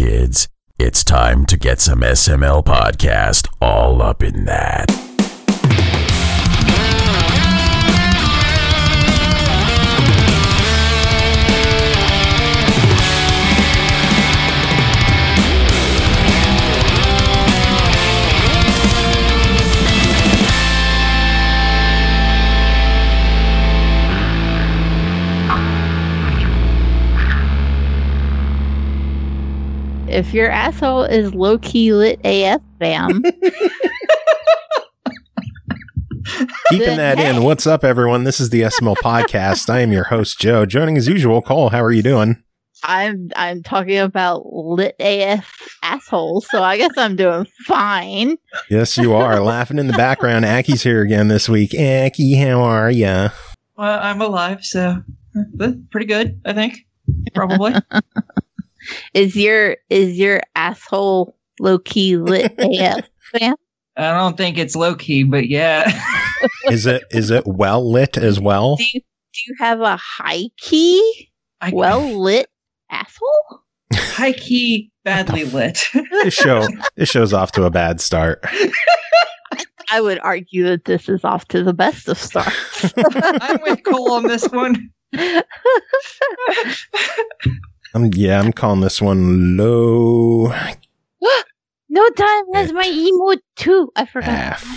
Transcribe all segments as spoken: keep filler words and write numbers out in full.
kids. It's time to get some S M L podcast all up in that. If your asshole is low-key lit A F, fam. Keeping that in. What's up, everyone? This is the S M L Podcast. I am your host, Joe. Joining as usual, Cole. How are you doing? I'm I'm talking about lit A F assholes, so I guess I'm doing fine. Yes, you are. Laughing in the background. Aki's here again this week. Aki, how are ya? Well, I'm alive, so pretty good, I think. Probably. Is your is your asshole low key lit A F, fam? I don't think it's low key, but yeah. Is it is it well lit as well? Do you, do you have a high key, I, well lit asshole? High key, badly lit. This show this show's off to a bad start. I would argue that this is off to the best of starts. I'm with Cole on this one. Um, yeah, I'm calling this one low. No time has my emote too. I forgot.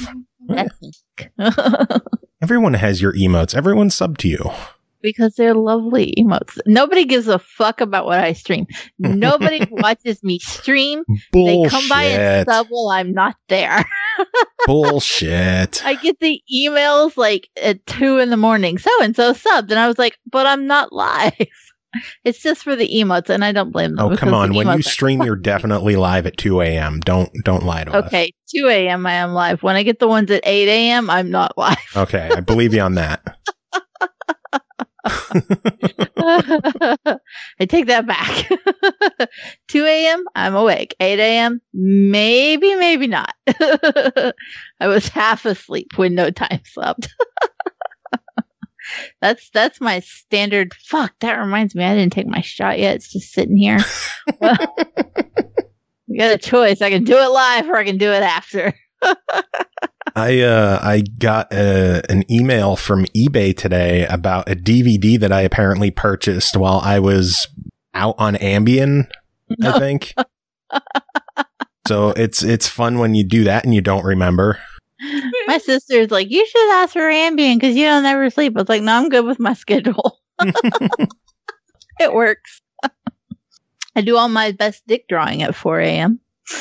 F. Everyone has your emotes. Everyone's sub to you. Because they're lovely emotes. Nobody gives a fuck about what I stream. Nobody watches me stream. Bullshit. They come by and sub while I'm not there. Bullshit. I get the emails like at two in the morning. So and so subbed, and I was like, but I'm not live. It's just for the emotes, and I don't blame them. Oh, come on. When you stream, you're definitely live at two a.m. Don't don't lie to us. Okay, two a.m. I am live. When I get the ones at eight a.m., I'm not live. Okay, I believe you on that. I take that back. two a.m., I'm awake. eight a.m., maybe, maybe not. I was half asleep when no time subbed. That's that's my standard. Fuck, that reminds me, I didn't take my shot yet. It's just sitting here. Well, we got a choice. I can do it live or I can do it after. I uh I got a, an email from eBay today about a D V D that I apparently purchased while I was out on Ambien, No. I think. So it's it's fun when you do that and you don't remember. My sister's like, you should ask for Ambien because you don't ever sleep. I was like, no, I'm good with my schedule. It works. I do all my best dick drawing at four a.m.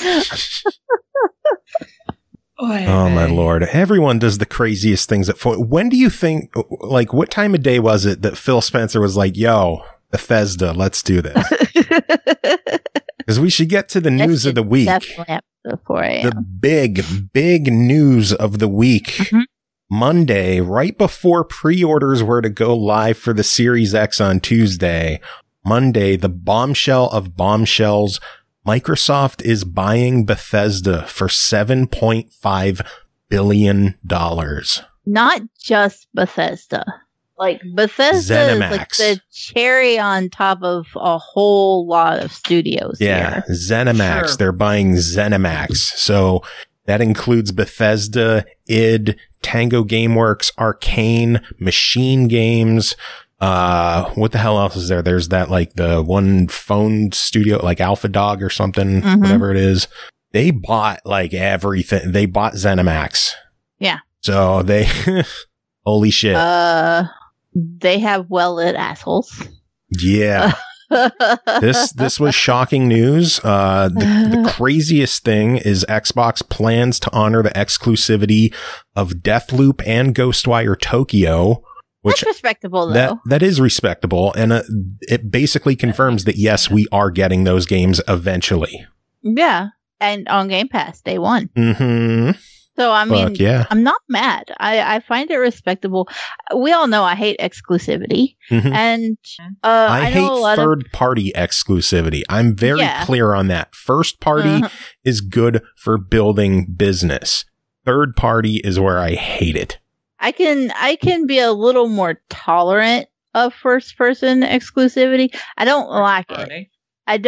Oh my lord. Everyone does the craziest things at four. When do you think, like, what time of day was it that Phil Spencer was like, yo, Bethesda, let's do this? Because we should get to the news of the week. Definitely after four a.m. The big, big news of the week. Mm-hmm. Monday, right before pre-orders were to go live for the Series X on Tuesday. Monday, the bombshell of bombshells. Microsoft is buying Bethesda for seven point five billion dollars. Not just Bethesda. Like, Bethesda ZeniMax. is like the cherry on top of a whole lot of studios. Yeah, here. ZeniMax. Sure. They're buying ZeniMax. So that includes Bethesda, id, Tango Gameworks, Arcane, Machine Games. Uh, what the hell else is there? There's that, like, the one phone studio, like Alpha Dog or something, mm-hmm. whatever it is. They bought, like, everything. They bought ZeniMax. Yeah. So they, holy shit. Uh, they have well-lit assholes. Yeah. this this was shocking news. Uh, the, the craziest thing is Xbox plans to honor the exclusivity of Deathloop and Ghostwire Tokyo. Which, That's respectable, though. That, that is respectable. And uh, it basically confirms that, yes, we are getting those games eventually. Yeah. And on Game Pass, day one. Mm-hmm. So, I mean, Fuck, yeah. I'm not mad. I, I find it respectable. We all know I hate exclusivity. Mm-hmm. And uh, I, I hate know a lot third-party of- exclusivity. I'm very Yeah. clear on that. First party Uh-huh. is good for building business. Third party is where I hate it. I can I can be a little more tolerant of first person exclusivity. I don't like it. I don't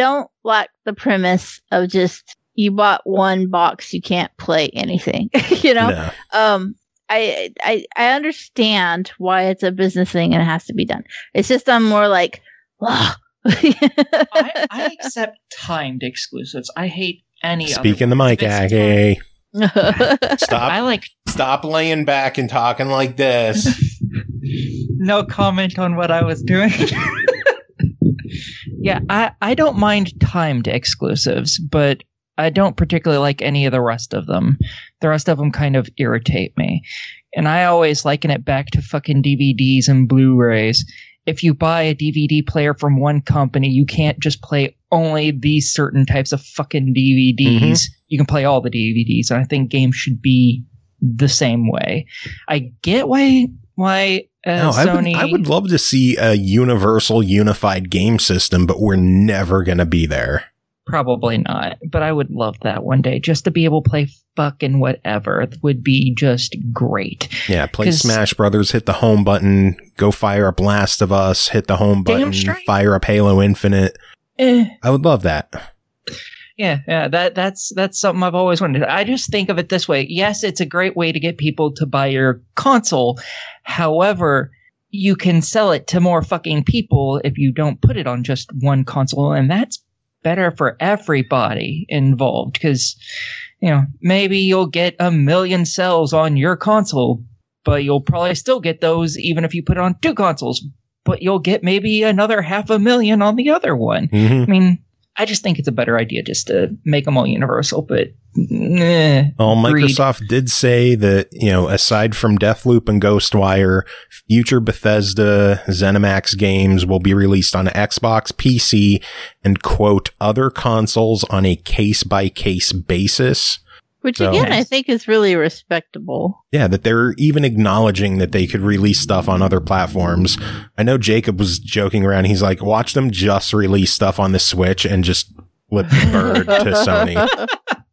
lack the premise of just you bought one box, you can't play anything. you know, No. um, I, I I understand why it's a business thing and it has to be done. It's just I'm more like, ugh. I, I accept timed exclusives. I hate any. Speak other in the ones. mic, If it's Aggie. timed- Stop. I like Stop laying back and talking like this. no comment on what I was doing. yeah, I, I don't mind timed exclusives, but I don't particularly like any of the rest of them. The rest of them kind of irritate me. And I always liken it back to fucking D V Ds and Blu-rays. If you buy a D V D player from one company, you can't just play only these certain types of fucking D V Ds. Mm-hmm. You can play all the D V Ds. And I think games should be the same way. I get why why uh, No, I would, Sony. I would love to see a universal unified game system, but we're never going to be there. Probably not, but I would love that one day. Just to be able to play fucking whatever would be just great. Yeah, play 'Cause- Smash Brothers, hit the home button, go fire up Last of Us, hit the home Damn button, straight. fire up Halo Infinite. Eh. I would love that. Yeah, yeah, that that's that's something I've always wanted. I just think of it this way. Yes, it's a great way to get people to buy your console. However, you can sell it to more fucking people if you don't put it on just one console, and that's better for everybody involved because, you know, maybe you'll get a million sales on your console, but you'll probably still get those even if you put it on two consoles, but you'll get maybe another half a million on the other one. hmm I mean, I just think it's a better idea just to make them all universal, but eh, Well, Agreed. Microsoft did say that, you know, aside from Deathloop and Ghostwire, future Bethesda ZeniMax games will be released on Xbox, P C, and, quote, other consoles on a case-by-case basis. Which So- again, I think is really respectable. Yeah, that they're even acknowledging that they could release stuff on other platforms. I know Jacob was joking around. He's like, watch them just release stuff on the Switch and just flip the bird to Sony.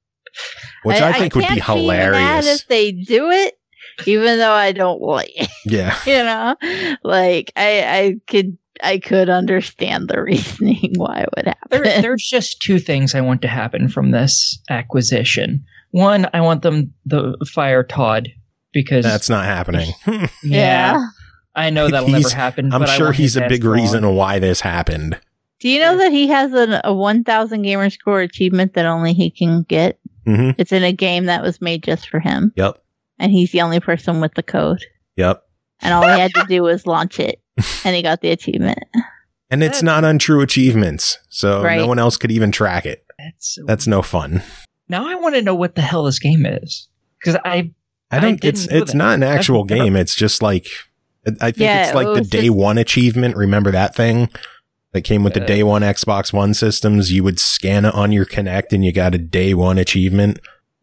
Which I, think would be can't mad hilarious. if they do it, even though I don't like it. Yeah. You know, like I, I could, I could understand the reasoning why it would happen. there, there's just two things I want to happen from this acquisition. One, I want them to fire Todd because That's not happening. yeah, Yeah. I know that'll He's- never happen. I'm but I sure want he's his a ass big gone. reason why this happened. Do you know that he has an, a one thousand gamer score achievement that only he can get? hmm It's in a game that was made just for him, Yep. and he's the only person with the code. Yep. And all he had to do was launch it, and he got the achievement. And it's not untrue achievements, so no Right. one else could even track it. That's so That's no fun. Now I want to know what the hell this game is because I I don't. didn't it's know it's that. not an actual I've never- game. It's just like I think Yeah, it's like it the was day just- one achievement. Remember that thing that came with the Uh, day one Xbox One systems? You would scan it on your Kinect, and you got a day one achievement.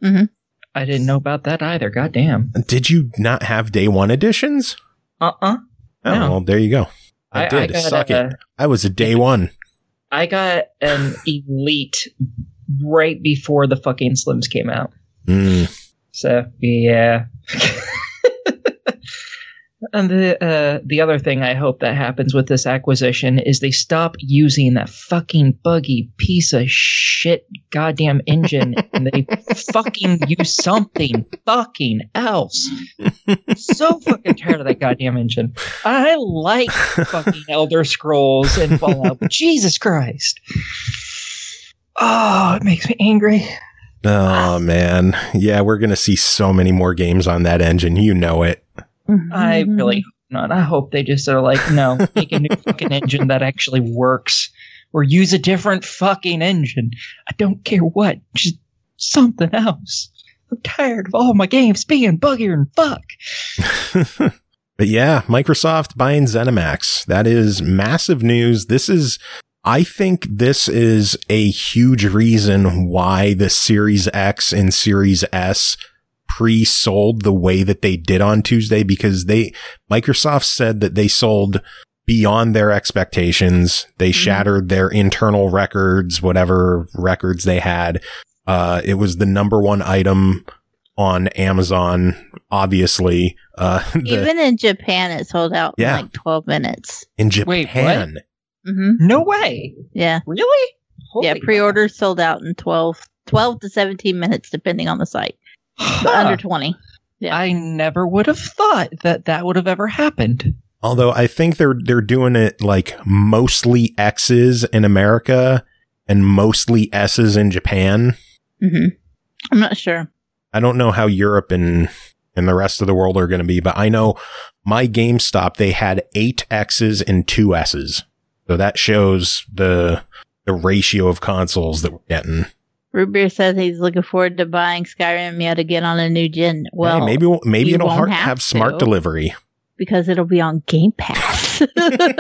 I didn't know about that either. Goddamn. Did you not have day one editions? Uh uh Oh, No. well, there you go. I, I- did. I got Suck a- it. I was a day one. I got an elite right before the fucking Slims came out. Mm. So yeah. And the uh, the other thing I hope that happens with this acquisition is they stop using that fucking buggy piece of shit goddamn engine and they fucking use something fucking else. So fucking tired of that goddamn engine. I like fucking Elder Scrolls and Fallout, but Jesus Christ. Oh, it makes me angry. Oh man, yeah, we're gonna see so many more games on that engine. You know it. I really hope not. I hope they just are like, no, make a new fucking engine that actually works. Or use a different fucking engine. I don't care what. Just something else. I'm tired of all my games being buggier and fuck. But yeah, Microsoft buying ZeniMax. That is massive news. This is, I think this is a huge reason why the Series X and Series S pre-sold the way that they did on Tuesday, because they, Microsoft said that they sold beyond their expectations. They Mm-hmm. shattered their internal records, whatever records they had. Uh, it was the number one item on Amazon, obviously. Uh, the- Even in Japan, it sold out Yeah. in like twelve minutes. in Wait, Japan. hmm No way. Yeah. Really? Holy yeah, pre-orders sold out in twelve, twelve to seventeen minutes, depending on the site. Huh. But under twenty. Yeah. I never would have thought that that would have ever happened. Although I think they're they're doing it like mostly X's in America and mostly S's in Japan. Mm-hmm. I'm not sure. I don't know how Europe and and the rest of the world are going to be, but I know my GameStop, they had eight X's and two S's. So that shows the the ratio of consoles that we're getting. Root Beer says he's looking forward to buying Skyrim yet again on a new gen. Well, hey, maybe we'll, maybe you it'll won't hard, have have smart to. delivery. Because it'll be on Game Pass. Sky,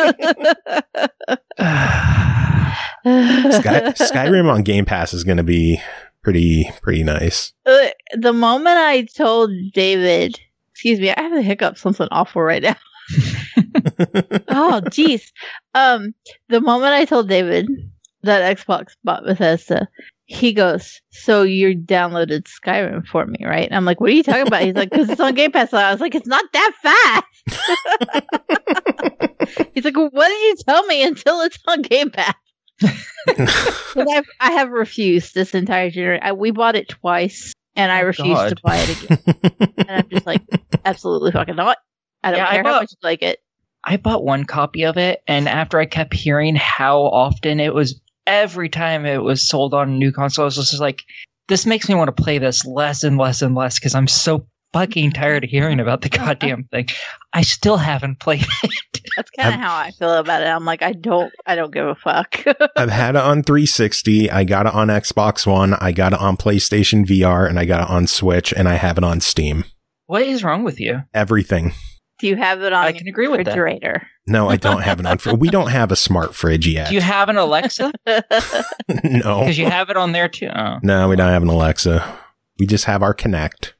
Skyrim on Game Pass is going to be pretty pretty nice. Uh, the moment I told David, excuse me, I have a hiccup, something awful right now. Oh, jeez. Um, the moment I told David that Xbox bought Bethesda, he goes, "So you downloaded Skyrim for me, right?" And I'm like, "What are you talking about?" He's like, "Because it's on Game Pass." And I was like, "It's not that fast." He's like, well, "What did you tell me until it's on Game Pass?" But I've, I have refused this entire generation. We bought it twice, and I Oh, refuse God. to buy it again. And I'm just like, absolutely fucking not. I don't Yeah, I care how bought- much you like it. I bought one copy of it, and after I kept hearing how often it was, every time it was sold on a new console, I was just like, this makes me want to play this less and less and less because I'm so fucking tired of hearing about the goddamn thing. I still haven't played it. That's kind of I've- how I feel about it. I'm like, I don't, I don't give a fuck. I've had it on three sixty. I got it on Xbox One. I got it on PlayStation V R, and I got it on Switch, and I have it on Steam. What is wrong with you? Everything. Do you have it on I your can agree with that. refrigerator? No, I don't have it on. Fr- we don't have a smart fridge yet. Do you have an Alexa? No. Because you have it on there too. Oh. No, we don't have an Alexa. We just have our Kinect.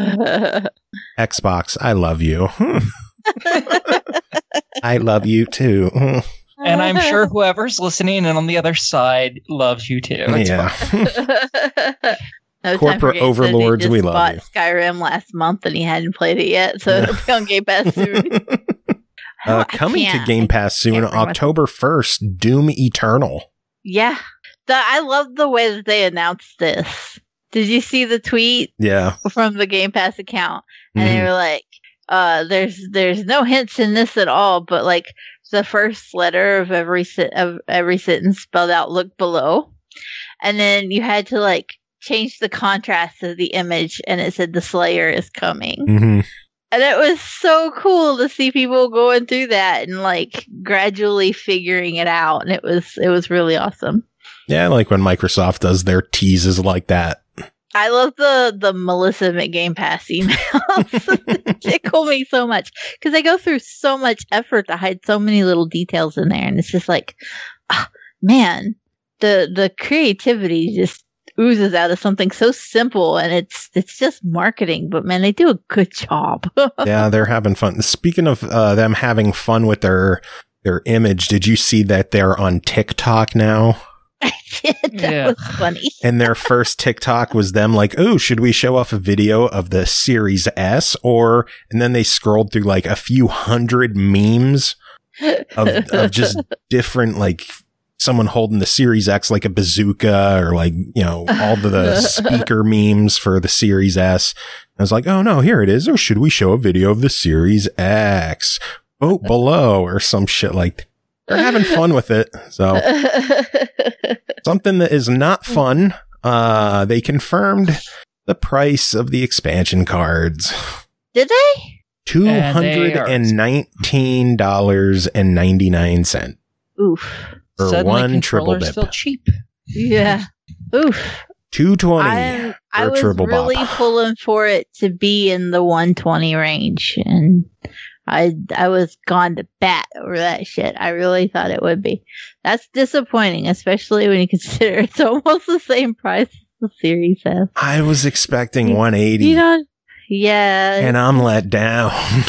Xbox, I love you. I love you too. And I'm sure whoever's listening and on the other side loves you too. It's Yeah. fine. No Corporate time for games, so he overlords, just we love bought you. Skyrim last month and he hadn't played it yet, so it'll be on Game Pass soon. Uh, I coming to can't. Game Pass soon, can't bring myself- October first, Doom Eternal. Yeah, the, I love the way that they announced this. Did you see the tweet Yeah. from the Game Pass account? And Mhm. they were like, uh, "There's there's no hints in this at all, but like the first letter of every se- of every sentence spelled out look below," and then you had to like change the contrast of the image, and it said the Slayer is coming. hmm And it was so cool to see people going through that and like gradually figuring it out. And it was it was really awesome. Yeah, I like when Microsoft does their teases like that. I love the the Melissa McGame Pass emails. They tickle me so much because they go through so much effort to hide so many little details in there, and it's just like, ah, man, the the creativity just oozes out of something so simple, and it's it's just marketing. But man, they do a good job. Yeah, they're having fun. Speaking of uh, them having fun with their their image, did you see that they're on TikTok now? I did. That Yeah. was funny. And their first TikTok was them like, oh, should we show off a video of the Series S? Or, and then they scrolled through like a few hundred memes of, of just different, like someone holding the Series X like a bazooka, or like, you know, all the, the speaker memes for the Series S. I was like, oh no, here it is. Or should we show a video of the Series X? Vote below, or some shit like that. They're having fun with it. So something that is not fun. Uh, they confirmed the price of the expansion cards. Did they? Two And they hundred are- and nineteen dollars and ninety nine cents Oof. for Suddenly one triple controllers dip. feel cheap. Yeah. Oof. Two twenty. I I for a was triple really bop. pulling for it to be in the one twenty range, and I I was gone to bat over that shit. I really thought it would be. That's disappointing, especially when you consider it's almost the same price as the Series S. I was expecting You- one eighty, You know? Yeah. and I'm let down.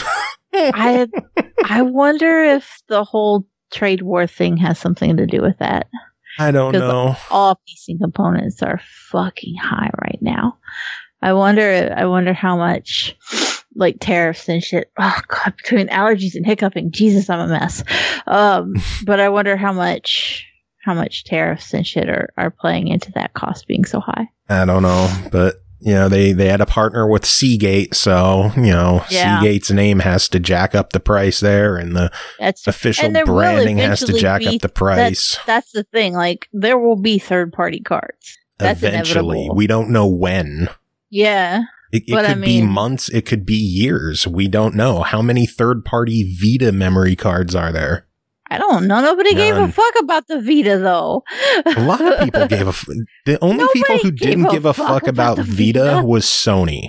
I I wonder if the whole trade war thing has something to do with that. I don't 'Cause know. All P C components are fucking high right now. I wonder. I wonder how much, like tariffs and shit. Oh god, between allergies and hiccuping, Jesus, I'm a mess. Um, but I wonder how much, how much tariffs and shit are, are playing into that cost being so high. I don't know, but you know, they, they had a partner with Seagate, so, you know, Yeah. Seagate's name has to jack up the price there, and the That's official and there will branding has to eventually jack be- up the price. That's the thing. Like, there will be third party cards. That's Eventually. inevitable. We don't know when. Yeah. It, it But could I be mean- months, it could be years. We don't know. How many third-party Vita memory cards are there? I don't know. Nobody gave a None. fuck about the Vita, though. A lot of people gave a... F- the only Nobody people who gave didn't a give a fuck fuck about, about the Vita, Vita. was Sony.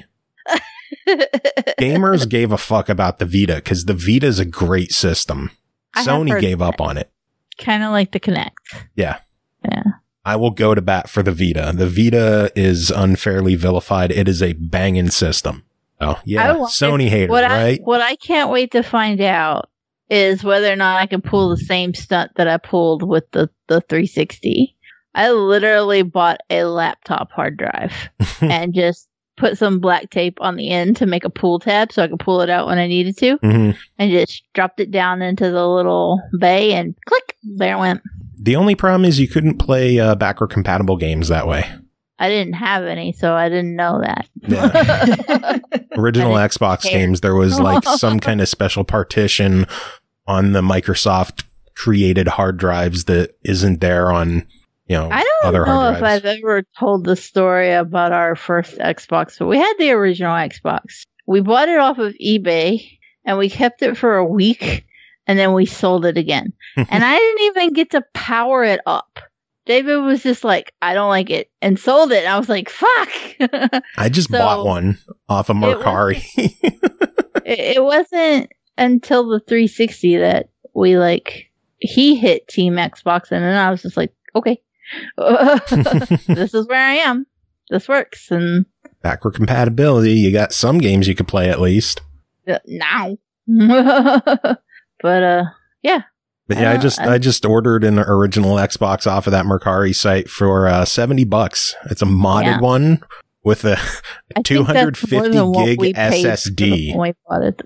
Gamers gave a fuck about the Vita because the Vita is a great system. I have Sony heard gave that. up on it. Kind of like the Kinect. Yeah. Yeah. I will go to bat for the Vita. The Vita is unfairly vilified. It is a banging system. Oh, yeah. I wanted- Sony hater, What right? I what I can't wait to find out is whether or not I can pull the same stunt that I pulled with the, the three sixty. I literally bought a laptop hard drive and just put some black tape on the end to make a pull tab so I could pull it out when I needed to, hmm and just dropped it down into the little bay and click, there it went. The only problem is you couldn't play uh, backward compatible games that way. I didn't have any, so I didn't know that. Yeah. Original I didn't Xbox care. games, there was like some kind of special partition on the Microsoft created hard drives that isn't there on, you know, I don't other know hard if drives. I've ever told the story about our first Xbox, but we had the original Xbox. We bought it off of eBay and we kept it for a week and then we sold it again. And I didn't even get to power it up. David was just like, I don't like it, and sold it. And I was like, fuck. it, I just So, bought one off of was- Mercari. it wasn't until the three sixty that we like, he hit Team Xbox, and then I was just like, okay, this is where I am. This works. And Backward compatibility, you got some games you could play at least. uh, now. But, uh, yeah. But yeah, I Uh, just I- I just ordered an original Xbox off of that Mercari site for uh, seventy bucks. It's a modded Yeah. one with a I think two hundred that's more fifty than what gig we paid S S D. for the one we bought at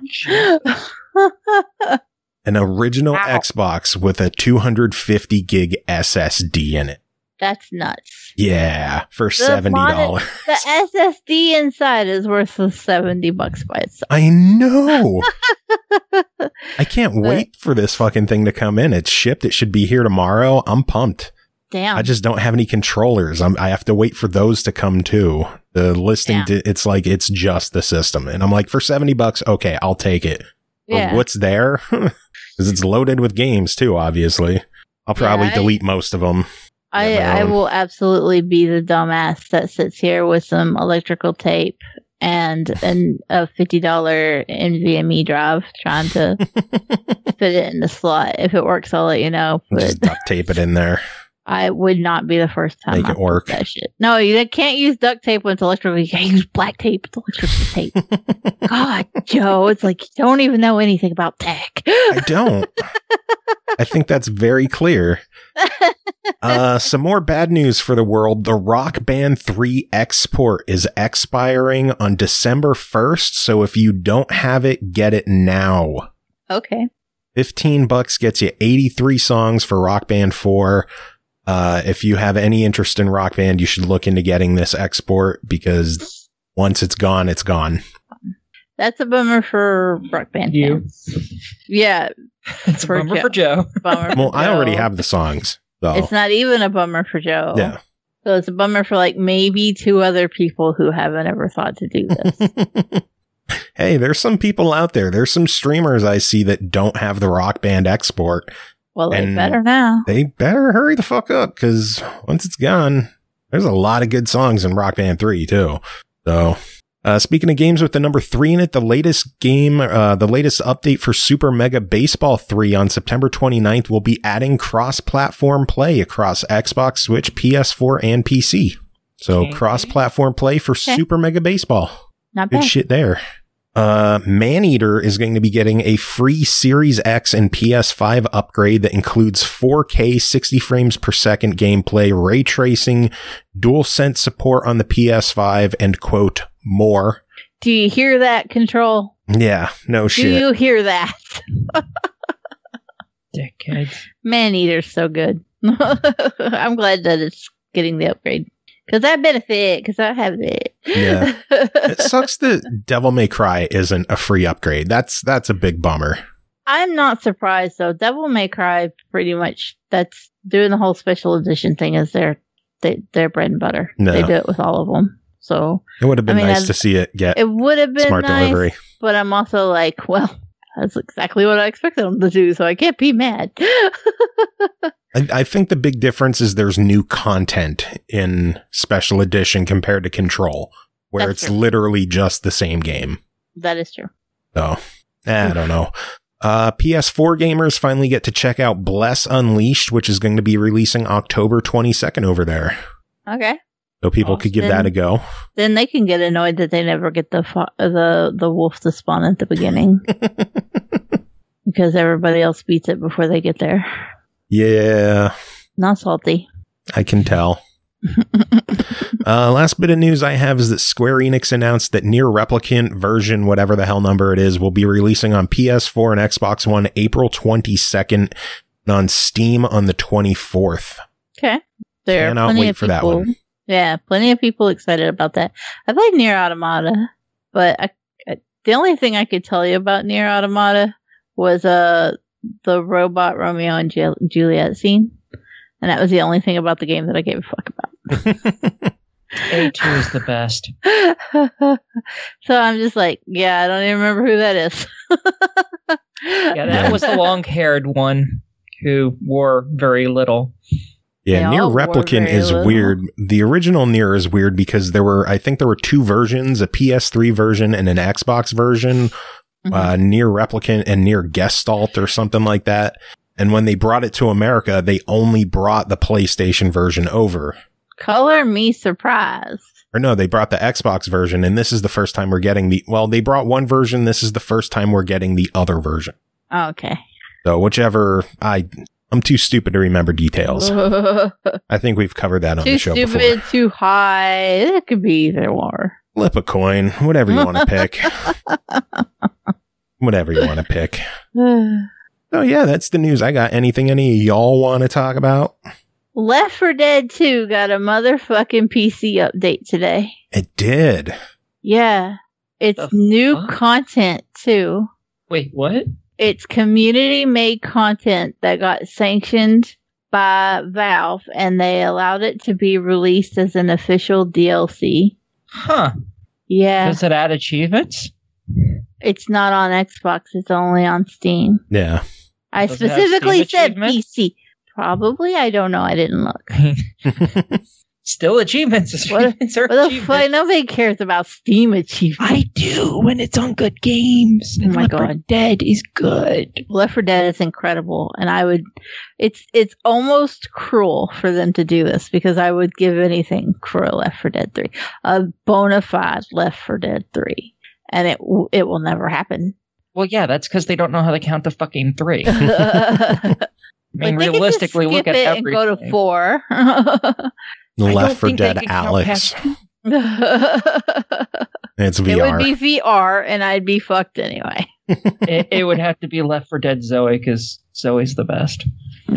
the time. An original Wow. Xbox with a two hundred fifty gig S S D in it. That's nuts. Yeah, for The seventy dollars. modded- The S S D inside is worth the seventy bucks by itself. I know. I can't wait for this fucking thing to come in. It's shipped. It should be here tomorrow. I'm pumped. Damn. I just don't have any controllers. I'm, I have to wait for those to come too. The listing, Yeah. di- it's like, it's just the system. And I'm like, for seventy bucks, okay, I'll take it. But yeah. what's there? Because it's loaded with games too, obviously. I'll probably Yeah, I- delete most of them. I, Yeah, my I own. will absolutely be the dumbass that sits here with some electrical tape and an, a fifty dollars NVMe drive trying to fit it in the slot. If it works, I'll let you know. But Just duct tape it in there. I would not be the first time Make I it work. did that shit. No, you can't use duct tape when it's electrical. You can't use black tape with electrical tape. God, Joe, it's like you don't even know anything about tech. I don't. I think that's very clear. Uh, some more bad news for the world. The Rock Band three export is expiring on December first. So if you don't have it, get it now. Okay. fifteen bucks gets you eighty-three songs for Rock Band four. Uh, if you have any interest in Rock Band, you should look into getting this export because once it's gone, it's gone. That's a bummer for Rock Band You. fans. Yeah, It's a For bummer Joe. for Joe. bummer. Well, for I already Joe. have the songs. So It's not even a bummer for Joe. yeah. So it's a bummer for like maybe two other people who haven't ever thought to do this. Hey, there's some people out there. There's some streamers I see that don't have the Rock Band export. Well, they And- better now. They better hurry the fuck up because once it's gone, there's a lot of good songs in Rock Band three too. So, uh, speaking of games with the number three in it, the latest game, uh, the latest update for Super Mega Baseball three on September twenty-ninth will be adding cross-platform play across Xbox, Switch, P S four, and P C. So Okay. cross-platform play for Okay. Super Mega Baseball. Not Good bad. shit there. Uh, Maneater is going to be getting a free Series X and P S five upgrade that includes four K sixty frames per second gameplay, ray tracing, DualSense support on the P S five, and quote, more. Do you hear that, Control? Yeah, no Do shit. you hear that? Dickheads. Man-Eater's so good. I'm glad that it's getting the upgrade. Because I benefit, because I have it. Yeah. It sucks that Devil May Cry isn't a free upgrade. That's that's a big bummer. I'm not surprised, though. Devil May Cry, pretty much, that's doing the whole special edition thing is their, they, their bread and butter. No. They do it with all of them. So It would have been I mean, nice I'd- to see it get it would have been smart nice, delivery. but I'm also like, well, that's exactly what I expected them to do, so I can't be mad. I, I think the big difference is there's new content in Special Edition compared to Control, where That's it's true. literally just the same game. That is true. So, eh, I don't know. Uh, P S four gamers finally get to check out Bless Unleashed, which is going to be releasing October twenty-second over there. Okay. So people could give Then- that a go. Then they can get annoyed that they never get the fo- the the wolf to spawn at the beginning because everybody else beats it before they get there. Yeah, Not salty. I can tell. uh, last bit of news I have is that Square Enix announced that Nier Replicant version, whatever the hell number it is, will be releasing on P S four and Xbox One April twenty-second and on Steam on the twenty-fourth. Okay. There Cannot are plenty wait of for that people. one. Yeah, plenty of people excited about that. I played Nier Automata, but I, I, the only thing I could tell you about Nier Automata was uh the robot Romeo and Ju- Juliet scene, and that was the only thing about the game that I gave a fuck about. A two is the best. So I'm just like, yeah, I don't even remember who that is. Yeah, that Yeah. was the long-haired one who wore very little. Yeah, They Nier all wore Replicant very is little. weird. The original Nier is weird because there were, I think there were two versions, a P S three version and an Xbox version, Mhm. uh, Nier Replicant and Nier Gestalt or something like that. And when they brought it to America, they only brought the PlayStation version over. Color me surprised. Or no, they brought the Xbox version, and this is the first time we're getting the, well, they brought one version, this is the first time we're getting the other version. Oh, okay. So whichever, I, I'm too stupid to remember details. I think we've covered that on Too the show stupid, before. too high. It could be either or. Flip a coin, whatever you want to pick. Whatever you want to pick. Oh yeah, that's the news I got. Anything any of y'all want to talk about? Left four Dead two got a motherfucking P C update today. It did. Yeah. It's The new fuck? content too. Wait, what? It's community made content that got sanctioned by Valve and they allowed it to be released as an official D L C. Huh. Yeah. Does it add achievements? It's not on Xbox, it's only on Steam. Yeah. I Does it have specifically Steam said achievements? P C. Probably, I don't know. I didn't look. Still achievements. What- Achievements are What the achievements. fuck? Nobody cares about Steam achievements. I do when it's on good games. Oh my Left four God. Dead is good. Left four Dead is incredible, and I would. It's it's almost cruel for them to do this because I would give anything for a Left four Dead three, a bona fide Left four Dead three, and it w- it will never happen. Well, yeah, that's because they don't know how to count to fucking three. I Like, mean, they could just realistically, look skip at it everything. and go to four. Left for think they Dead could count Alex. past- It's It V R. would be V R, and I'd be fucked anyway. it, it would have to be Left four Dead Zoe because Zoe's the best.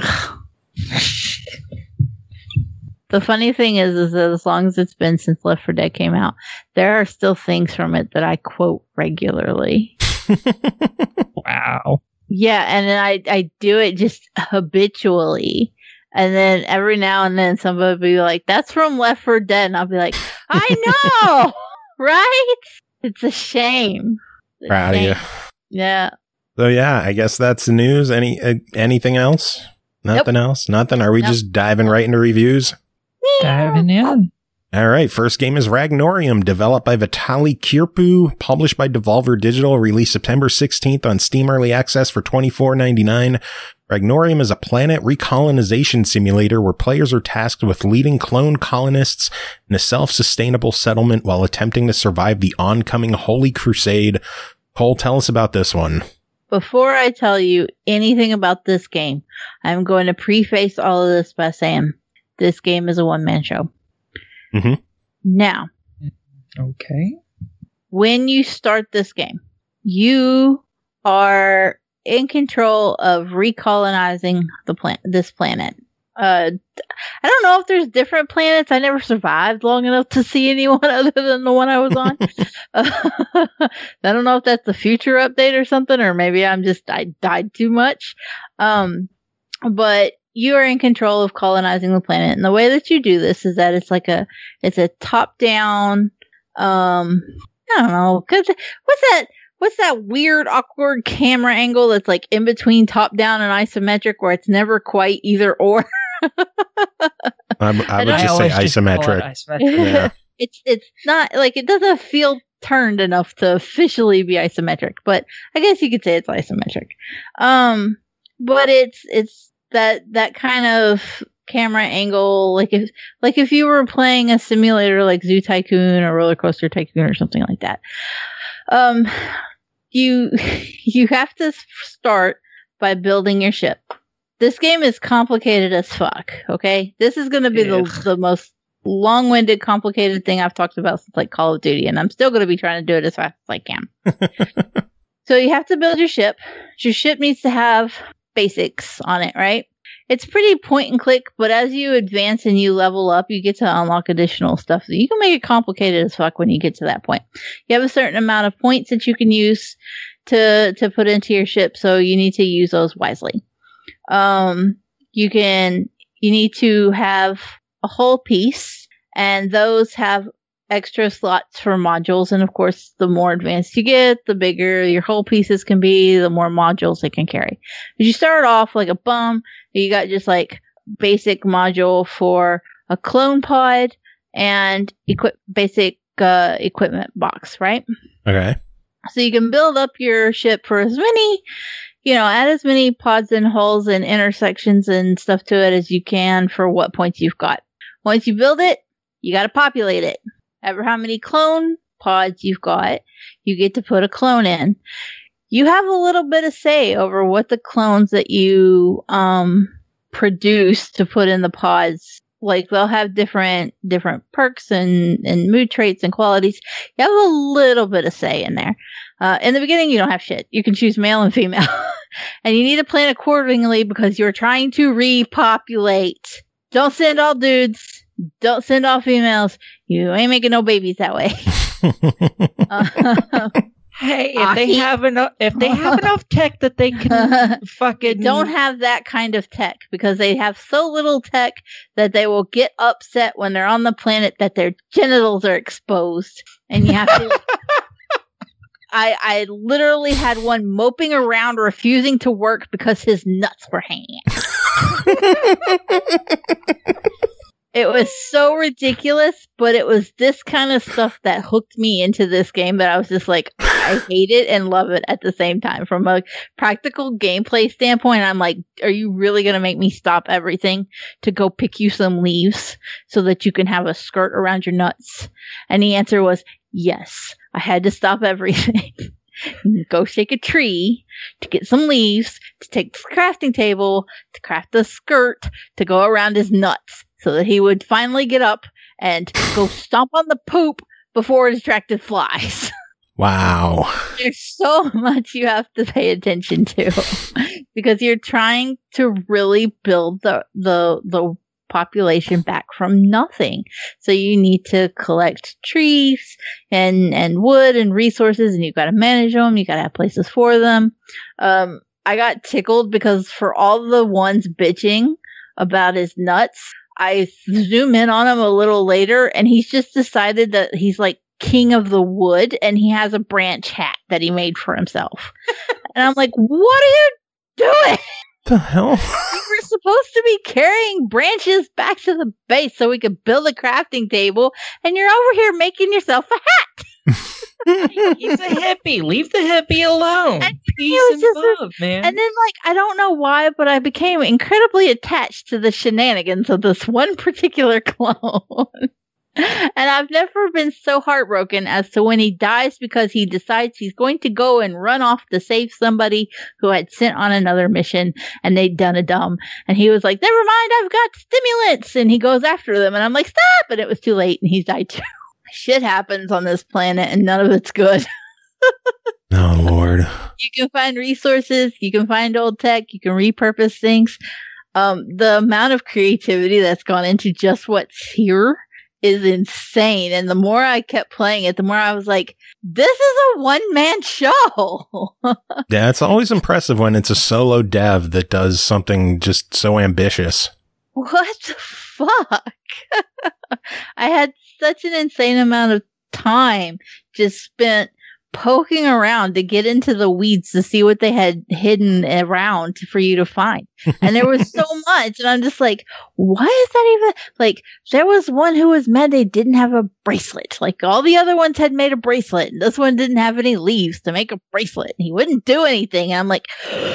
The funny thing is, is that as long as it's been since Left four Dead came out, there are still things from it that I quote regularly. Wow. Yeah, and then I, I do it just habitually. And then every now and then somebody will be like, that's from Left four Dead. And I'll be like, I know, right? It's a shame. It's a Proud of you. shame. Yeah. So yeah, I guess that's the news. Any uh, anything else? Nothing else? Nothing? Are we Nope. just diving right into reviews? Diving in. All right, first game is Ragnorium, developed by Vitali Kirpu, published by Devolver Digital, released September sixteenth on Steam Early Access for twenty-four ninety-nine. Ragnorium is a planet recolonization simulator where players are tasked with leading clone colonists in a self-sustainable settlement while attempting to survive the oncoming Holy Crusade. Cole, tell us about this one. Before I tell you anything about this game, I'm going to preface all of this by saying this game is a one-man show. Mhm. Now, Okay. when you start this game, you are in control of recolonizing the plan- this planet. Uh, I don't know if there's different planets. I never survived long enough to see anyone other than the one I was on. uh, I don't know if that's the future update or something, or maybe I'm just, I died too much. Um, but you are in control of colonizing the planet. And the way that you do this is that it's like a, it's a top down, um, I don't know. Cause what's that? What's that weird, awkward camera angle that's like in between top down and isometric where it's never quite either or? I'm, I would I just say always just call it isometric. isometric. Yeah. It's it's not like it doesn't feel turned enough to officially be isometric, but I guess you could say it's isometric. Um, but it's it's that that kind of camera angle, like if like if you were playing a simulator like Zoo Tycoon or Roller Coaster Tycoon or something like that. Um, you you have to start by building your ship. This game is complicated as fuck, okay? This is going to be the, the most long-winded, complicated thing I've talked about since, like, Call of Duty, and I'm still going to be trying to do it as fast as I can. So you have to build your ship. Your ship needs to have basics on it, right? It's pretty point and click, but as you advance and you level up, you get to unlock additional stuff. So you can make it complicated as fuck when you get to that point. You have a certain amount of points that you can use to to put into your ship, so you need to use those wisely. Um, you can, you need to have a whole piece, and those have extra slots for modules. And of course, the more advanced you get, the bigger your whole pieces can be, the more modules it can carry. If you start off like a bum, you got just like basic module for a clone pod and equip basic uh, equipment box, right? Okay. So you can build up your ship for as many, you know, add as many pods and hulls and intersections and stuff to it as you can for what points you've got. Once you build it, you got to populate it. Ever how many clone pods you've got, you get to put a clone in. You have a little bit of say over what the clones that you um produce to put in the pods. Like, they'll have different different perks and, and mood traits and qualities. You have a little bit of say in there. Uh, in the beginning, you don't have shit. You can choose male and female. And you need to plan accordingly because you're trying to repopulate. Don't send all dudes. Don't send all females. You ain't making no babies that way. uh, Hey, if they have enough, if they have enough tech that they can fucking don't have that kind of tech because they have so little tech that they will get upset when they're on the planet that their genitals are exposed, and you have to. I I literally had one moping around, refusing to work because his nuts were hanging. It was so ridiculous, but it was this kind of stuff that hooked me into this game that I was just like, I hate it and love it at the same time. From a practical gameplay standpoint, I'm like, are you really going to make me stop everything to go pick you some leaves so that you can have a skirt around your nuts? And the answer was yes. I had to stop everything. Go shake a tree to get some leaves, to take the crafting table, to craft a skirt to go around his nuts so that he would finally get up and go stomp on the poop before it attracted flies. Wow. There's so much you have to pay attention to because you're trying to really build the the the population back from nothing. So you need to collect trees and and wood and resources, and you've got to manage them. You got to have places for them. Um, I got tickled because for all the ones bitching about his nuts, I zoom in on him a little later, and he's just decided that he's like king of the wood, and he has a branch hat that he made for himself. And I'm like, what are you doing? The hell? We were supposed to be carrying branches back to the base so we could build a crafting table, and you're over here making yourself a hat. He's a hippie. Leave the hippie alone. And Peace and love, man. And then, like, I don't know why, but I became incredibly attached to the shenanigans of this one particular clone. And I've never been so heartbroken as to when he dies because he decides he's going to go and run off to save somebody who had sent on another mission and they'd done a dumb. And he was like, never mind, I've got stimulants. And he goes after them. And I'm like, stop. And it was too late and he's died too. Shit happens on this planet and none of it's good. Oh, Lord. You can find resources, you can find old tech, you can repurpose things. Um, the amount of creativity that's gone into just what's here is insane. And the more I kept playing it, the more I was like, this is a one-man show. Yeah, it's always impressive when it's a solo dev that does something just so ambitious. What the fuck? I had such an insane amount of time just spent poking around to get into the weeds to see what they had hidden around for you to find. And there was so much. And I'm just like, why is that even like, there was one who was mad they didn't have a bracelet. Like all the other ones had made a bracelet. And this one didn't have any leaves to make a bracelet. And he wouldn't do anything. And I'm like,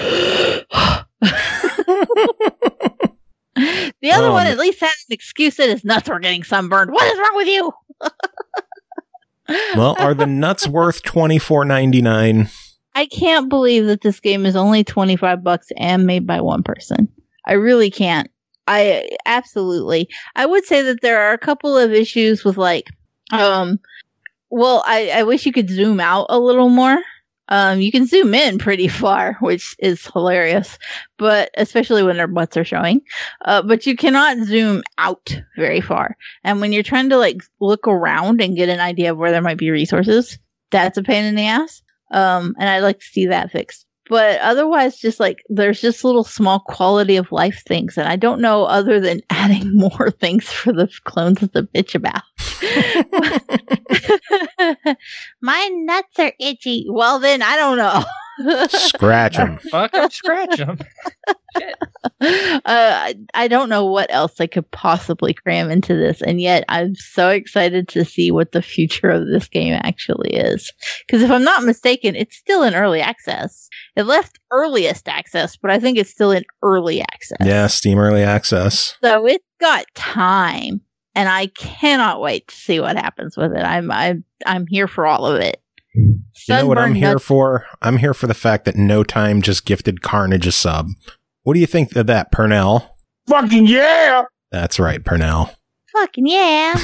the other um, one at least had an excuse that his nuts were getting sunburned. What is wrong with you? Well, are the nuts worth twenty-four ninety-nine? I can't believe that this game is only twenty-five bucks and made by one person. I really can't. I absolutely. I would say that there are a couple of issues with like, um, well, I, I wish you could zoom out a little more. Um, you can zoom in pretty far, which is hilarious, but especially when their butts are showing. Uh, but you cannot zoom out very far. And when you're trying to like look around and get an idea of where there might be resources, that's a pain in the ass. Um, and I'd like to see that fixed. But otherwise, just like there's just little small quality of life things. And I don't know other than adding more things for the clones of the bitch about. My nuts are itchy. Well, then I don't know. Scratch them. Fuck up, scratch them. Uh, I don't know what else I could possibly cram into this, and yet I'm so excited to see what the future of this game actually is. Because if I'm not mistaken, it's still in early access. It left earliest access, but I think it's still in early access. Yeah, Steam Early Access. So it's got time, and I cannot wait to see what happens with it. I'm I'm I'm here for all of it. You know what I'm Sunburn here nuts- for? I'm here for the fact that No Time just gifted Carnage a sub. What do you think of that, Purnell? Fucking yeah! That's right, Purnell. Fucking yeah.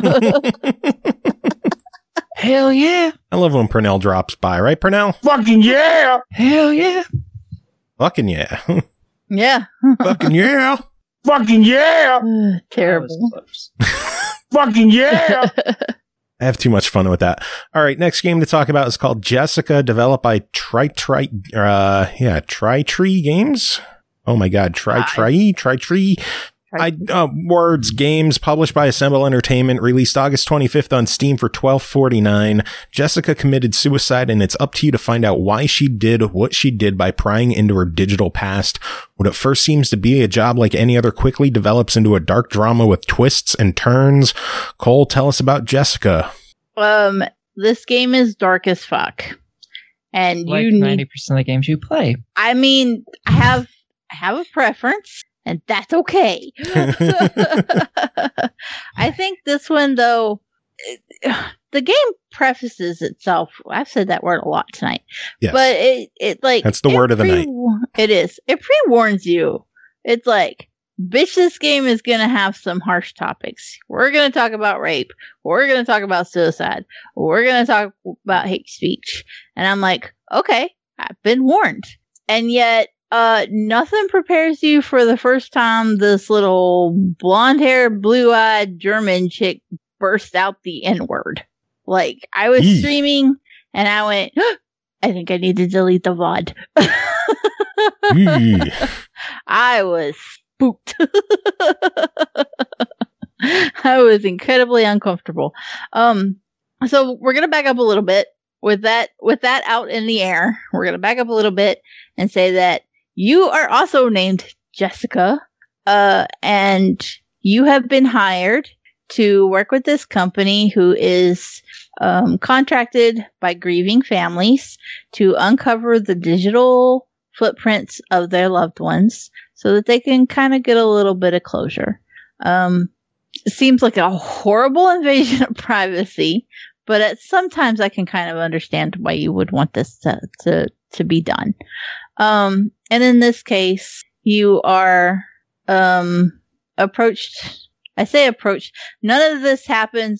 Hell yeah. I love when Purnell drops by, right, Purnell? Fucking yeah! Hell yeah. Fucking yeah. Yeah. Fucking yeah. Fucking yeah! Terrible. That was close. Fucking yeah! I have too much fun with that. All right, next game to talk about is called Jessica, developed by Tri Tri uh yeah, Tri Tree Games. Oh my god, Tri Tri Tri Tree. I uh, words games published by Assemble Entertainment, released August twenty-fifth on Steam for twelve forty-nine. Jessica committed suicide, and it's up to you to find out why she did what she did by prying into her digital past. What at first seems to be a job like any other quickly develops into a dark drama with twists and turns. Cole, tell us about Jessica. Um, this game is dark as fuck, and Like you need. ninety percent of the games you play. I mean, I have I have a preference, and that's okay. I think this one, though, it, the game prefaces itself. I've said that word a lot tonight, Yes. but it it like That's the it word of the night. It is. It pre warns you. It's like, bitch, this game is gonna have some harsh topics. We're gonna talk about rape. We're gonna talk about suicide. We're gonna talk about hate speech. And I'm like, okay, I've been warned. And yet, uh, nothing prepares you for the first time this little blonde-haired, blue-eyed German chick burst out the N-word. Like, I was Eee. streaming, and I went, I think I need to delete the V O D. Eee. I was spooked. I was incredibly uncomfortable. Um, so we're gonna back up a little bit with that. With that out in the air, we're gonna back up a little bit and say that you are also named Jessica, uh, and you have been hired to work with this company who is um, contracted by grieving families to uncover the digital footprints of their loved ones so that they can kind of get a little bit of closure. Um, it seems like a horrible invasion of privacy, but at sometimes I can kind of understand why you would want this to, to, to be done. Um, and in this case, you are um, approached. I say approached. None of this happens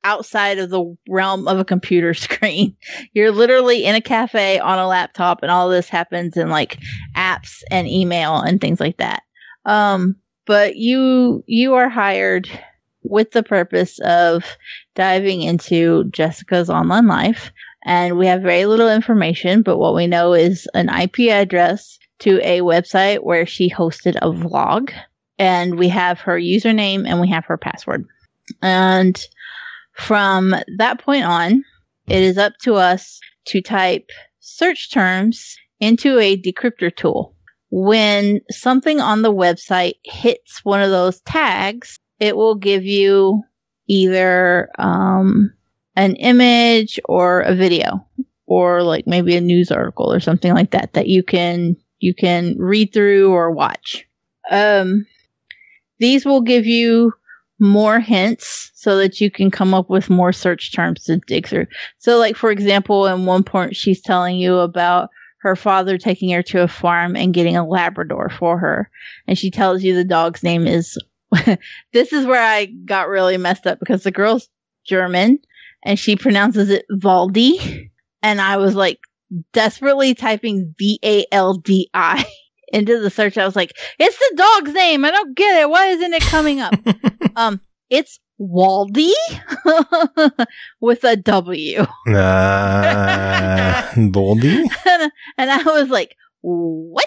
outside of the realm of a computer screen. You're literally in a cafe on a laptop, and all this happens in like apps and email and things like that. Um, but you you are hired with the purpose of diving into Jessica's online life, and we have very little information, but what we know is an I P address to a website where she hosted a vlog, and we have her username and we have her password. And from that point on, it is up to us to type search terms into a decryptor tool. When something on the website hits one of those tags, it will give you either um, an image or a video, or like maybe a news article or something like that that you can you can read through or watch. Um, these will give you more hints so that you can come up with more search terms to dig through. So like, for example, in one point, she's telling you about her father taking her to a farm and getting a Labrador for her. And she tells you the dog's name is, this is where I got really messed up because the girl's German and she pronounces it Valdi. And I was like desperately typing V A L D I into the search. I was like, it's the dog's name. I don't get it. Why isn't it coming up? um, it's Waldy with a W. Uh, Baldy? and, and I was like, what?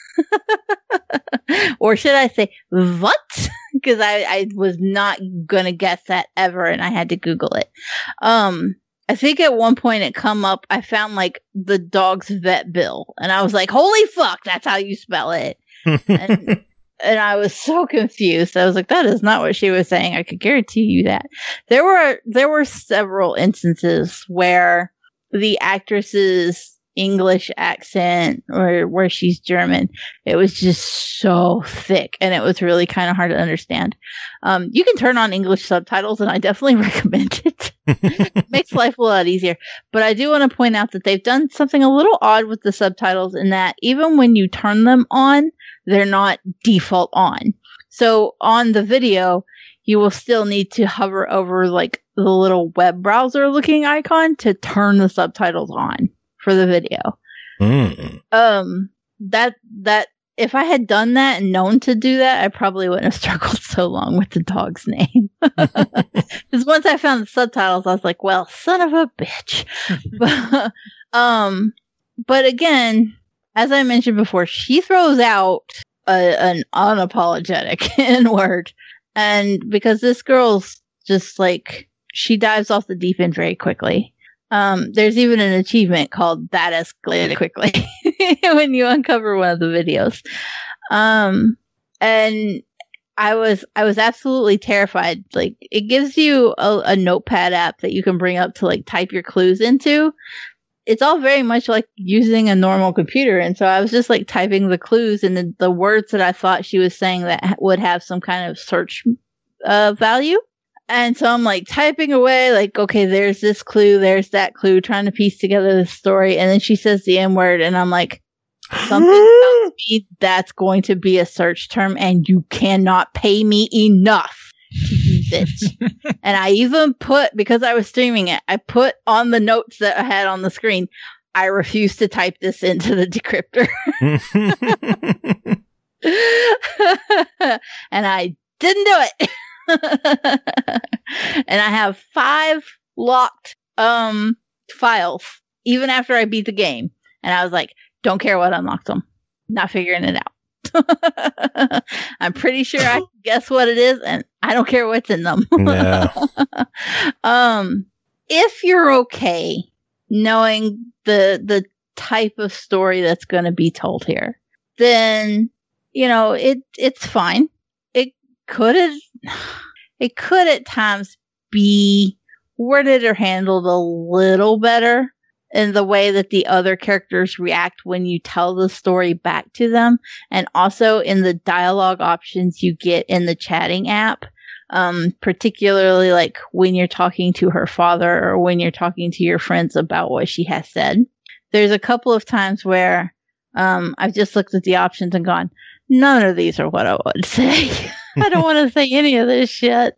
Or should I say, what? Because I, I was not going to guess that ever, and I had to Google it. Um, I think at one point it come up, I found like the dog's vet bill, and I was like, holy fuck, that's how you spell it. and, and I was so confused. I was like, that is not what she was saying. I could guarantee you that. There were there were several instances where the actress's English accent, or where she's German, it was just so thick, and it was really kind of hard to understand. Um, you can turn on English subtitles, and I definitely recommend it. It makes life a lot easier. But I do want to point out that they've done something a little odd with the subtitles in that even when you turn them on, they're not default on. So on the video, you will still need to hover over like the little web browser looking icon to turn the subtitles on for the video. Mm. Um, that, that, if I had done that and known to do that, I probably wouldn't have struggled so long with the dog's name. Because once I found the subtitles, I was like, well, son of a bitch. but, um, but again, as I mentioned before, she throws out a, an unapologetic N-word. And because this girl's just like, she dives off the deep end very quickly. Um, there's even an achievement called That Escalated Quickly when you uncover one of the videos. Um, and I was, I was absolutely terrified. Like, it gives you a, a notepad app that you can bring up to like type your clues into. It's all very much like using a normal computer. And so I was just like typing the clues and the, the words that I thought she was saying that would have some kind of search uh, value. And so I'm like typing away, like, okay, there's this clue, there's that clue, trying to piece together the story. And then she says the N word, and I'm like, something tells me that's going to be a search term, and you cannot pay me enough to use it. And I even put, because I was streaming it, I put on the notes that I had on the screen, I refuse to type this into the decryptor. And I didn't do it. And I have five locked um files even after I beat the game, and I was like, don't care what unlocks them, not figuring it out. I'm pretty sure I can guess what it is, and I don't care what's in them. Yeah. um if you're okay knowing the the type of story that's going to be told here, then you know it it's fine. It could have It could at times be worded or handled a little better in the way that the other characters react when you tell the story back to them, and also in the dialogue options you get in the chatting app, um, particularly like when you're talking to her father or when you're talking to your friends about what she has said. There's a couple of times where um, I've just looked at the options and gone, none of these are what I would say. I don't want to say any of this shit.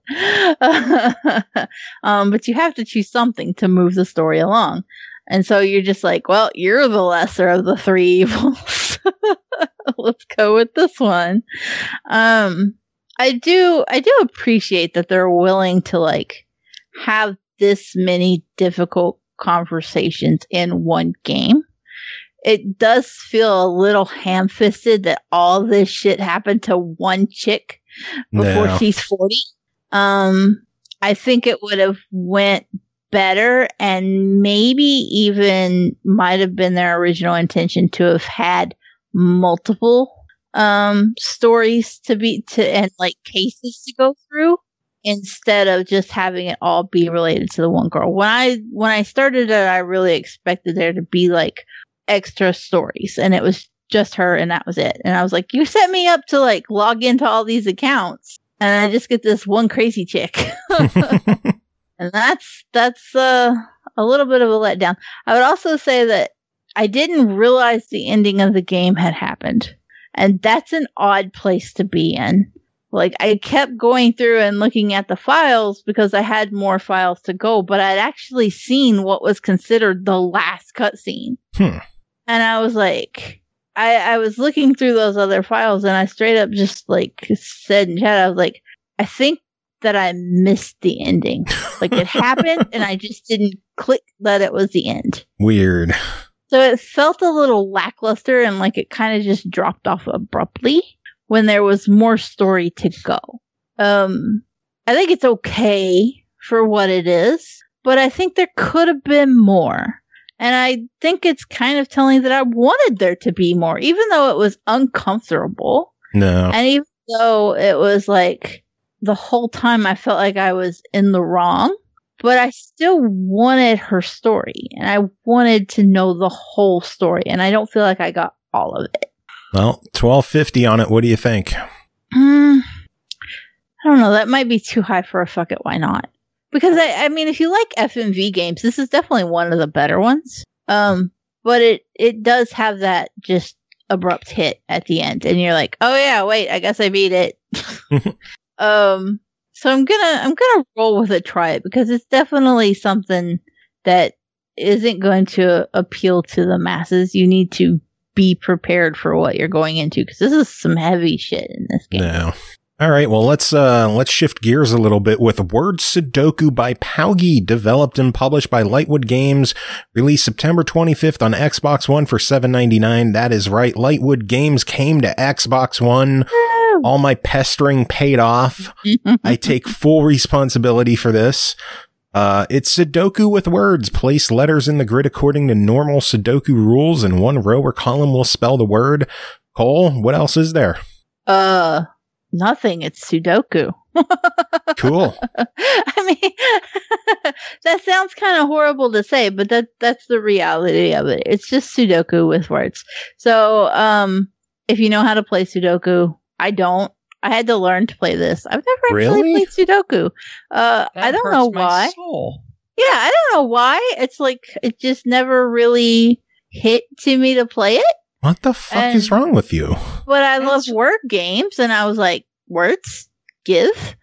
um, but you have to choose something to move the story along. And so you're just like, well, you're the lesser of the three evils. Let's go with this one. Um, I do, I do appreciate that they're willing to like have this many difficult conversations in one game. It does feel a little ham-fisted that all this shit happened to one chick before No. she's forty. Um, I think it would have went better, and maybe even might have been their original intention to have had multiple um stories to be to and like cases to go through instead of just having it all be related to the one girl. When I when I started it, I really expected there to be like extra stories, and it was just her and that was it. And I was like, you set me up to like log into all these accounts and I just get this one crazy chick. And that's that's uh, a little bit of a letdown. I would also say that I didn't realize the ending of the game had happened, and that's an odd place to be in. Like, I kept going through and looking at the files because I had more files to go, but I'd actually seen what was considered the last cutscene. Hmm. And I was like, I, I was looking through those other files, and I straight up just like said in chat, I was like, I think that I missed the ending. Like, it happened, and I just didn't click that it was the end. Weird. So it felt a little lackluster, and like it kind of just dropped off abruptly when there was more story to go. Um, I think it's okay for what it is, but I think there could have been more. And I think it's kind of telling that I wanted there to be more, even though it was uncomfortable. No. And even though it was like the whole time I felt like I was in the wrong, but I still wanted her story, and I wanted to know the whole story, and I don't feel like I got all of it. Well, twelve fifty on it. What do you think? Mm, I don't know. That might be too high for a fuck it. Why not? Because I, I mean, if you like F M V games, this is definitely one of the better ones. Um, but it it does have that just abrupt hit at the end, and you're like, oh yeah, wait, I guess I beat it. um, so I'm gonna I'm gonna roll with it, try it, because it's definitely something that isn't going to appeal to the masses. You need to be prepared for what you're going into, because this is some heavy shit in this game. No. All right, well, let's uh, let's shift gears a little bit with Word Sudoku by Paugi, developed and published by Lightwood Games, released September twenty-fifth on Xbox One for seven ninety-nine. That is right, Lightwood Games came to Xbox One. All my pestering paid off. I take full responsibility for this. Uh, it's Sudoku with words. Place letters in the grid according to normal Sudoku rules, and one row or column will spell the word. Cole, what else is there? Uh... Nothing. It's Sudoku. Cool. I mean, that sounds kind of horrible to say, but that that's the reality of it. It's just Sudoku with words. So, um, if you know how to play Sudoku, I don't. I had to learn to play this. I've never actually Really? played Sudoku. Uh, That I don't hurts know my why. soul. Yeah, I don't know why. It's like it just never really hit to me to play it. What the fuck And- is wrong with you? But I That's- love word games, and I was like, words? Give?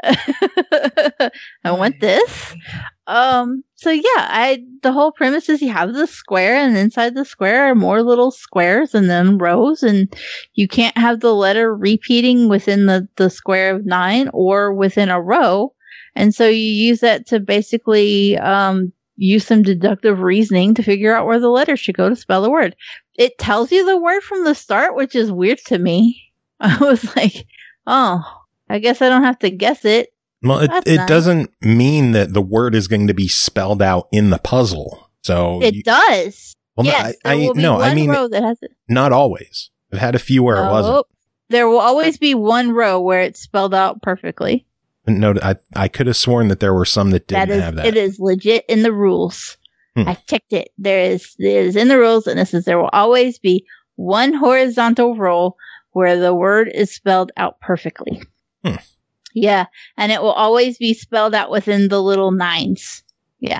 I want this. Um, so yeah, I the whole premise is you have the square, and inside the square are more little squares and then rows, and you can't have the letter repeating within the, the square of nine or within a row. And so you use that to basically um use some deductive reasoning to figure out where the letter should go to spell the word. It tells you the word from the start, which is weird to me. I was like, oh, I guess I don't have to guess it. Well, it, That's it nice. doesn't mean that the word is going to be spelled out in the puzzle. So, It you- does. well, yes, no, I, there I will be no, one I mean, row that has it. not always. I've had a few where it wasn't. Oh, there will always be one row where it's spelled out perfectly. No, I, I could have sworn that there were some that didn't That is, have that. it is legit in the rules. Hmm. I checked it. There is, it is in the rules, and it says there will always be one horizontal row where the word is spelled out perfectly. Hmm. Yeah, and it will always be spelled out within the little nines. Yeah,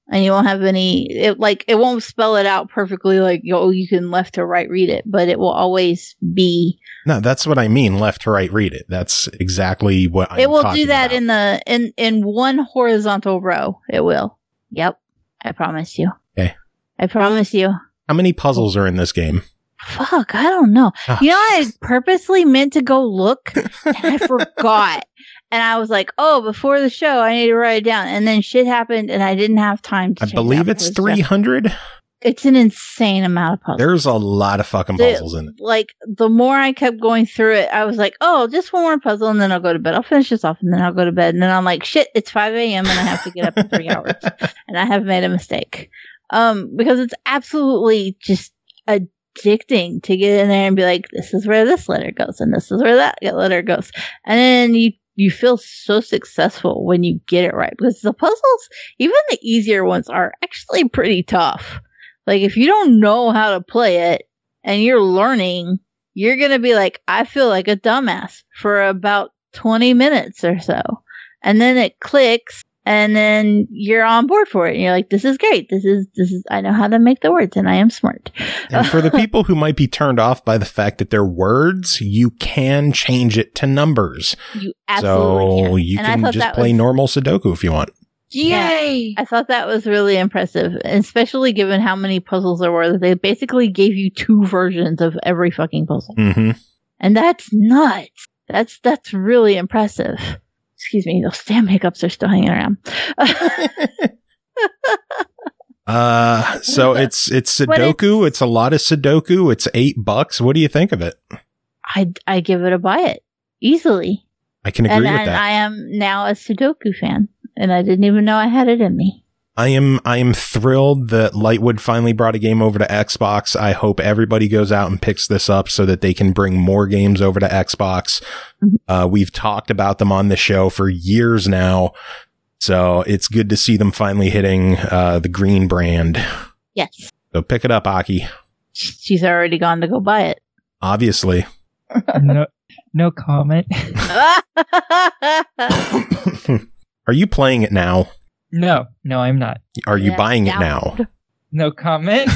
and you won't have any. It like it won't spell it out perfectly, like oh, you can left to right read it, but it will always be. No, that's what I mean. Left to right read it. That's exactly what I'm It will talking do that about. in the in in one horizontal row. It will. Yep, I promise you. Okay. I promise you. How many puzzles are in this game? Fuck, I don't know. Oh, You know, I purposely meant to go look and I forgot. And I was like, oh, before the show, I need to write it down. And then shit happened and I didn't have time to I check believe out it's before the show. three hundred. It's an insane amount of puzzles. There's a lot of fucking The- puzzles in it. Like, the more I kept going through it, I was like, oh, just one more puzzle and then I'll go to bed. I'll finish this off and then I'll go to bed. And then I'm like, shit, it's five a.m. and I have to get up in three hours. And I have made a mistake. Um, because it's absolutely just addicting to get in there and be like, this is where this letter goes and this is where that letter goes. And then you, you feel so successful when you get it right, because the puzzles, even the easier ones, are actually pretty tough. Like, if you don't know how to play it and you're learning, you're going to be like, I feel like a dumbass for about twenty minutes or so. And then it clicks and then you're on board for it. And you're like, this is great. This is, this is, I know how to make the words and I am smart. And for the people who might be turned off by the fact that they're words, you can change it to numbers. You absolutely So can. you And I can thought just that play was- normal Sudoku if you want. Yay! I thought that was really impressive, especially given how many puzzles there were. That they basically gave you two versions of every fucking puzzle. hmm And that's nuts. That's that's really impressive. Excuse me, those damn hiccups are still hanging around. Uh, so it's it's But Sudoku. It's, a lot of Sudoku. It's eight bucks. What do you think of it? I I give it a buy it easily. I can agree And, with and that. I am now a Sudoku fan, and I didn't even know I had it in me. I am I am thrilled that Lightwood finally brought a game over to Xbox. I hope everybody goes out and picks this up so that they can bring more games over to Xbox. Mhm. Uh, we've talked about them on the show for years now, so it's good to see them finally hitting uh, the green brand. Yes, So pick it up, Aki. she's already gone to go buy it. Obviously. no, no comment. Are you playing it now? No, no, I'm not. Are you Yeah, buying it down. now? No comment.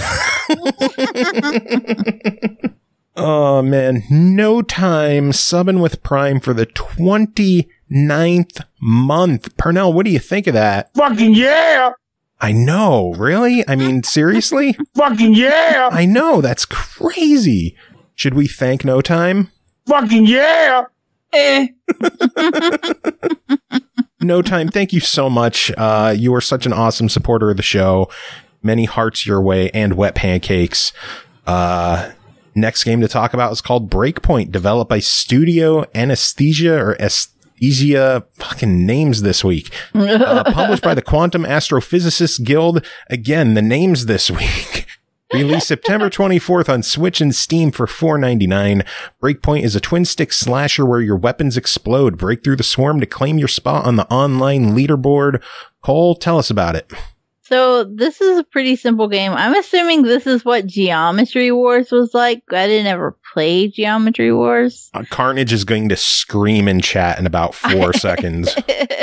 Oh man, no time subbing with Prime for the twenty-ninth month. Pernell, what do you think of that? Fucking yeah! I know, really? I mean, seriously? Fucking yeah! I know, that's crazy. Should we thank No Time? Fucking yeah! eh. No Time, thank you so much. Uh, you are such an awesome supporter of the show. Many hearts your way and wet pancakes. Uh, next game to talk about is called Breakpoint, developed by Studio Anesthesia or Aesthesia. Fucking names this week. Uh, published by the Quantum Astrophysicists Guild. Again, the names this week. Released September twenty-fourth on Switch and Steam for four ninety-nine. Breakpoint is a twin-stick slasher where your weapons explode. Break through the swarm to claim your spot on the online leaderboard. Cole, tell us about it. So this is a pretty simple game. I'm assuming this is what Geometry Wars was like. I didn't ever play Geometry Wars. Uh, Carnage is going to scream in chat in about four seconds.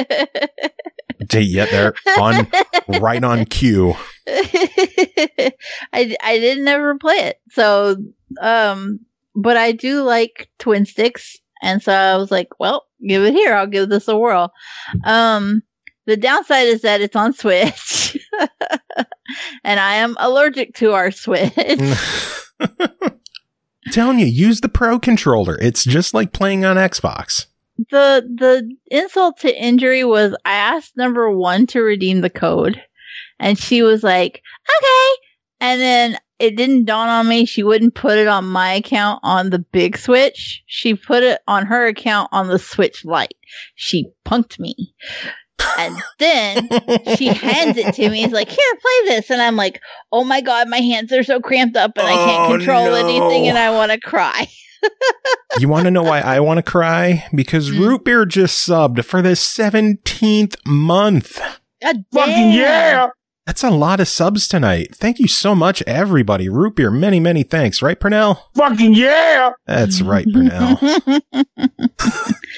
Yeah, they're on, right on cue. I, I didn't ever play it. So, um, but I do like twin sticks. And so I was like, well, give it here. I'll give this a whirl. Um, the downside is that it's on Switch and I am allergic to our Switch. Telling you, use the Pro controller. It's just like playing on Xbox. The, the insult to injury was I asked number one to redeem the code and she was like, okay. And then it didn't dawn on me. She wouldn't put it on my account on the big Switch. She put it on her account on the Switch Lite. She punked me. And then she hands it to me. It's like, here, play this. And I'm like, oh my God, my hands are so cramped up and I can't Oh, control no. anything and I want to cry. You want to know why I want to cry? Because Mm. Root Beer just subbed for the seventeenth month. God Fucking damn. yeah! That's a lot of subs tonight. Thank you so much, everybody. Root Beer, many, many thanks. Right, Pernell? Fucking yeah! That's right, Pernell.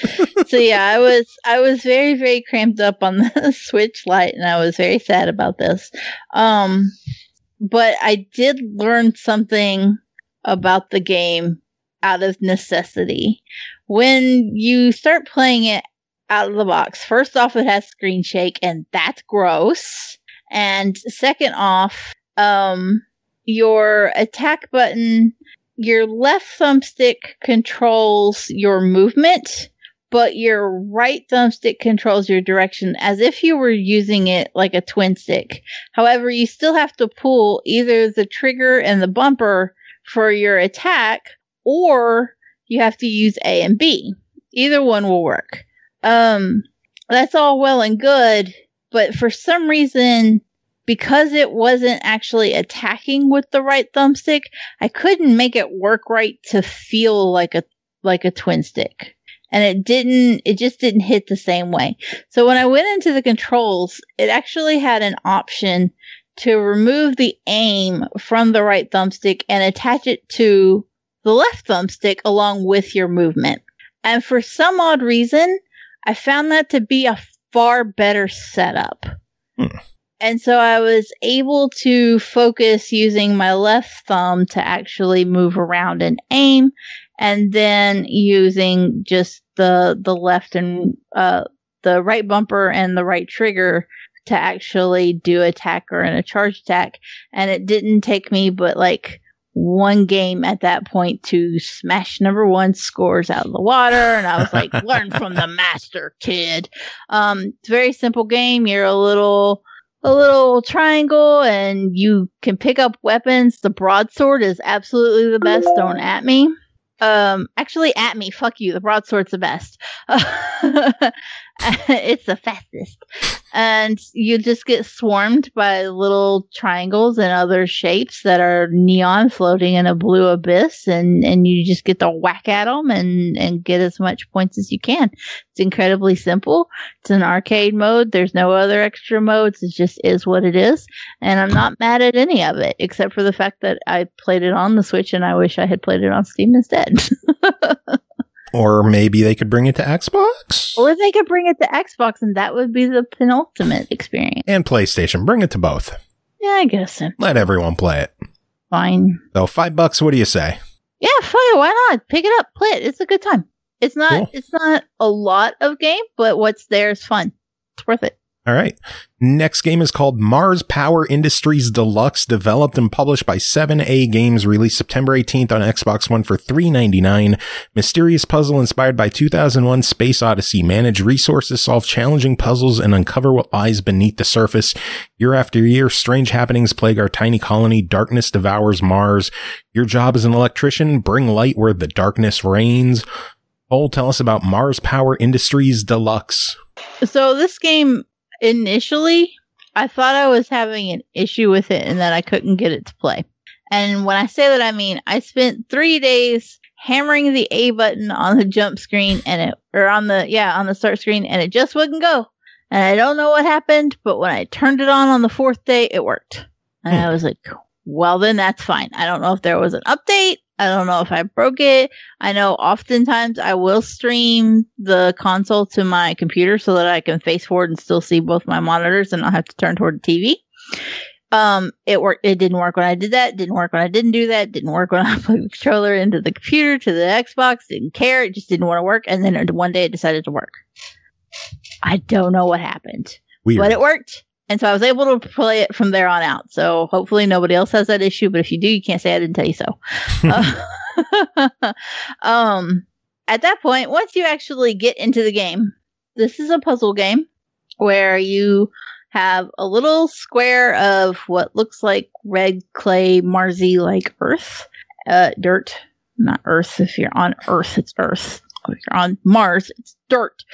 So yeah, I was I was very very cramped up on the Switch Lite, and I was very sad about this. Um, but I did learn something about the game out of necessity. When you start playing it out of the box, first off, it has screen shake, and that's gross. And second off, um, your attack button, your left thumbstick controls your movement, but your right thumbstick controls your direction as if you were using it like a twin stick. However, you still have to pull either the trigger and the bumper for your attack, or you have to use A and B. Either one will work. Um, that's all well and good, but for some reason, because it wasn't actually attacking with the right thumbstick, I couldn't make it work right to feel like a like a twin stick. And it didn't, it just didn't hit the same way. So when I went into the controls, it actually had an option to remove the aim from the right thumbstick and attach it to the left thumbstick along with your movement. And for some odd reason, I found that to be a far better setup. Hmm. And so I was able to focus using my left thumb to actually move around and aim, and then using just the the left and uh, the right bumper and the right trigger to actually do attack or in a charge attack. And it didn't take me but like one game at that point to smash number one scores out of the water. And I was like, learn from the master, kid. Um, it's a very simple game. You're a little, a little triangle and you can pick up weapons. The broadsword is absolutely the best. Don't at me. Um, actually at me. Fuck you. The broadsword's the best. It's the fastest. And you just get swarmed by little triangles and other shapes that are neon floating in a blue abyss, and, and you just get to whack at them and, and get as much points as you can. It's incredibly simple. It's an arcade mode. There's no other extra modes. It just is what it is. And I'm not mad at any of it, except for the fact that I played it on the Switch and I wish I had played it on Steam instead. Or maybe they could bring it to Xbox? Or they could bring it to Xbox, and that would be the penultimate experience. And PlayStation. Bring it to both. Yeah, I guess so. Let everyone play it. Fine. So five bucks, what do you say? Yeah, fine. Why not? Pick it up. Play it. It's a good time. It's not Cool. It's not a lot of game, but what's there is fun. It's worth it. All right. Next game is called Mars Power Industries Deluxe, developed and published by seven A Games, released September eighteenth on Xbox One for three ninety-nine. Mysterious puzzle inspired by two thousand one Space Odyssey. Manage resources, solve challenging puzzles, and uncover what lies beneath the surface. Year after year, strange happenings plague our tiny colony. Darkness devours Mars. Your job as an electrician, bring light where the darkness reigns. Cole, tell us about Mars Power Industries Deluxe. So this game, initially, I thought I was having an issue with it and that I couldn't get it to play. And when I say that, I mean I spent three days hammering the A button on the jump screen and it, or on the, yeah, on the start screen, and it just wouldn't go. And I don't know what happened, but when I turned it on on the fourth day, it worked. And I was like, well, then that's fine. I don't know if there was an update. I don't know if I broke it. I know oftentimes I will stream the console to my computer so that I can face forward and still see both my monitors and not have to turn toward the T V. Um, it worked. It didn't work when I did that. It didn't work when I didn't do that. It didn't work when I plugged the controller into the computer to the Xbox. Didn't care. It just didn't want to work. And then one day it decided to work. I don't know what happened, Weird. but it worked. And so I was able to play it from there on out. So hopefully nobody else has that issue. But if you do, you can't say I didn't tell you so. uh, um, at that point, once you actually get into the game, this is a puzzle game where you have a little square of what looks like red clay, Marsy like earth, uh, dirt, not earth. If you're on Earth, it's earth. If you're on Mars, it's dirt.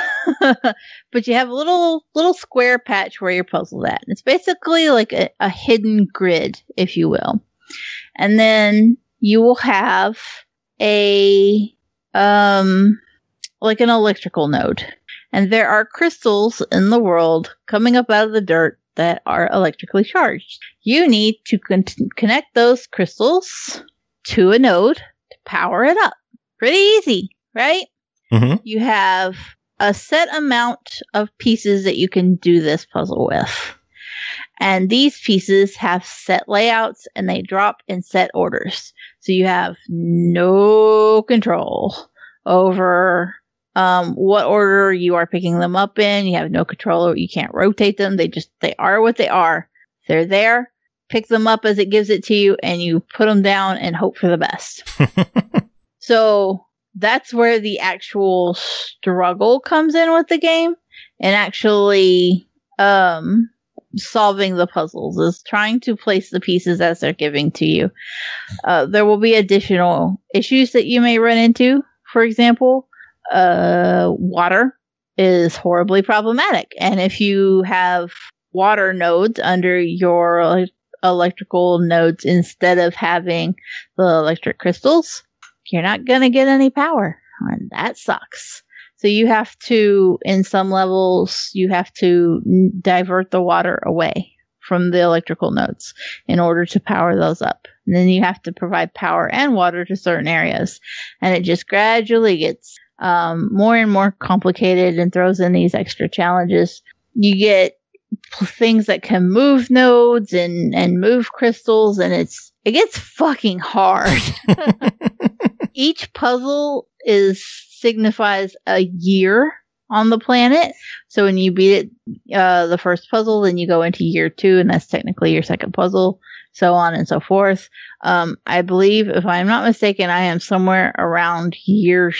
But you have a little little square patch where you're puzzled at. It's basically like a, a hidden grid, if you will. And then you will have a um like an electrical node. And there are crystals in the world coming up out of the dirt that are electrically charged. You need to con- connect those crystals to a node to power it up. Pretty easy, right? Mm-hmm. You have a set amount of pieces that you can do this puzzle with. And these pieces have set layouts and they drop in set orders. So you have no control over um, what order you are picking them up in. You have no control over, you can't rotate them. They just, they are what they are. They're there. Pick them up as it gives it to you and you put them down and hope for the best. So that's where the actual struggle comes in with the game and actually um, solving the puzzles is trying to place the pieces as they're giving to you. Uh, there will be additional issues that you may run into. For example, uh, water is horribly problematic. And if you have water nodes under your electrical nodes instead of having the electric crystals, you're not going to get any power. And that sucks. So you have to, in some levels, you have to divert the water away from the electrical nodes in order to power those up. And then you have to provide power and water to certain areas. And it just gradually gets um, more and more complicated and throws in these extra challenges. You get things that can move nodes and, and move crystals, and it's it gets fucking hard. Each puzzle is signifies a year on the planet. So when you beat it, uh, the first puzzle, then you go into year two, and that's technically your second puzzle, so on and so forth. Um, I believe, if I'm not mistaken, I am somewhere around year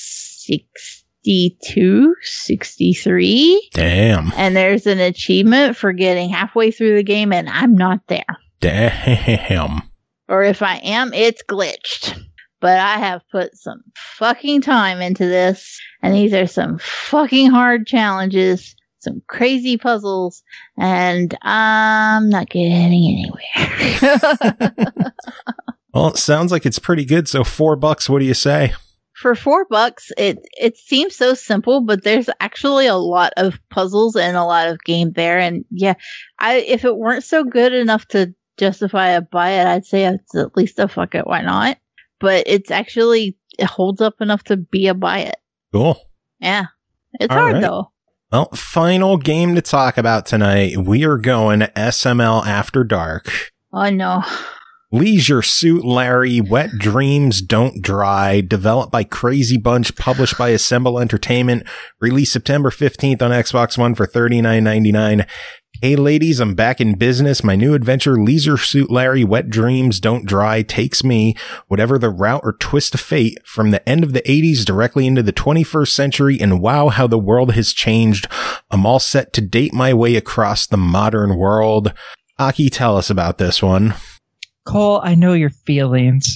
sixty-two, sixty-three. Damn. And there's an achievement for getting halfway through the game, and I'm not there. Damn. Or if I am, it's glitched. But I have put some fucking time into this, and these are some fucking hard challenges, some crazy puzzles, and I'm not getting anywhere. Well, it sounds like it's pretty good. So four bucks, what do you say? For four bucks, it it seems so simple, but there's actually a lot of puzzles and a lot of game there. And yeah, I if it weren't so good enough to justify a buy it, I'd say it's at least a fuck it, why not? But it's actually, it holds up enough to be a buy it. Cool. Yeah. It's All hard right. though. Well, final game to talk about tonight. We are going S M L After Dark. Oh no. Leisure Suit Larry, Wet Dreams Don't Dry, developed by Crazy Bunch, published by Assemble Entertainment, released September fifteenth on Xbox One for thirty-nine ninety-nine. Hey ladies, I'm back in business. My new adventure, Leisure Suit Larry, Wet Dreams Don't Dry, takes me, whatever the route or twist of fate, from the end of the eighties directly into the twenty-first century, and wow, how the world has changed. I'm all set to date my way across the modern world. Aki, tell us about this one. Cole, I know your feelings.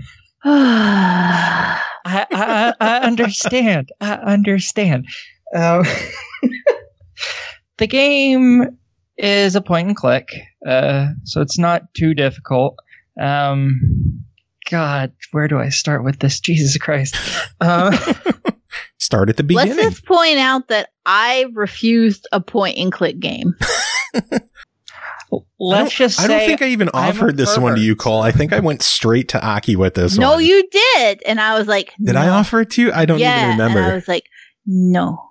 I, I, I, I understand. I understand. Um, the game is a point and click, uh, so it's not too difficult. Um, God, where do I start with this? Jesus Christ. Uh, Start at the beginning. Let's just point out that I refused a point and click game. Let's just say I don't think I even I'm offered a this one to pervert. you, Cole. I think I went straight to Aki with this No, one. you did. And I was like, Did no. I offer it to you? I don't yeah, even remember. And I was like, no.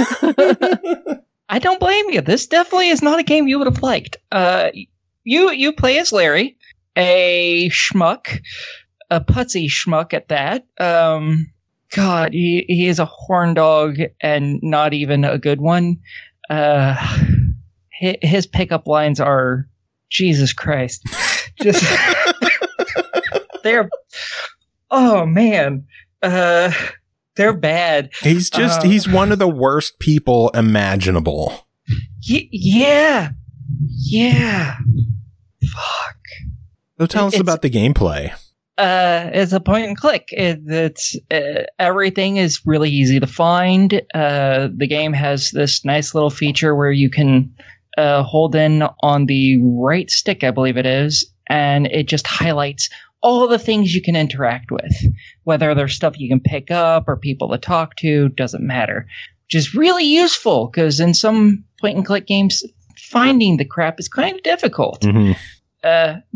I don't blame you. This definitely is not a game you would have liked. Uh, you you play as Larry, a schmuck, a putsy schmuck at that. Um, God, he, he is a horn dog and not even a good one. Uh, his, his pickup lines are Jesus Christ. Just they're oh man. Uh, they're bad. He's just, Uh, he's one of the worst people imaginable. Y- yeah. Yeah. Fuck. So tell us It's- about the gameplay. Uh, it's a point and click. It, it's uh, everything is really easy to find. Uh, the game has this nice little feature where you can uh, hold in on the right stick, I believe it is, and it just highlights all the things you can interact with. Whether there's stuff you can pick up or people to talk to, doesn't matter. Which is really useful because in some point and click games, finding the crap is kind of difficult. Mm-hmm. Uh,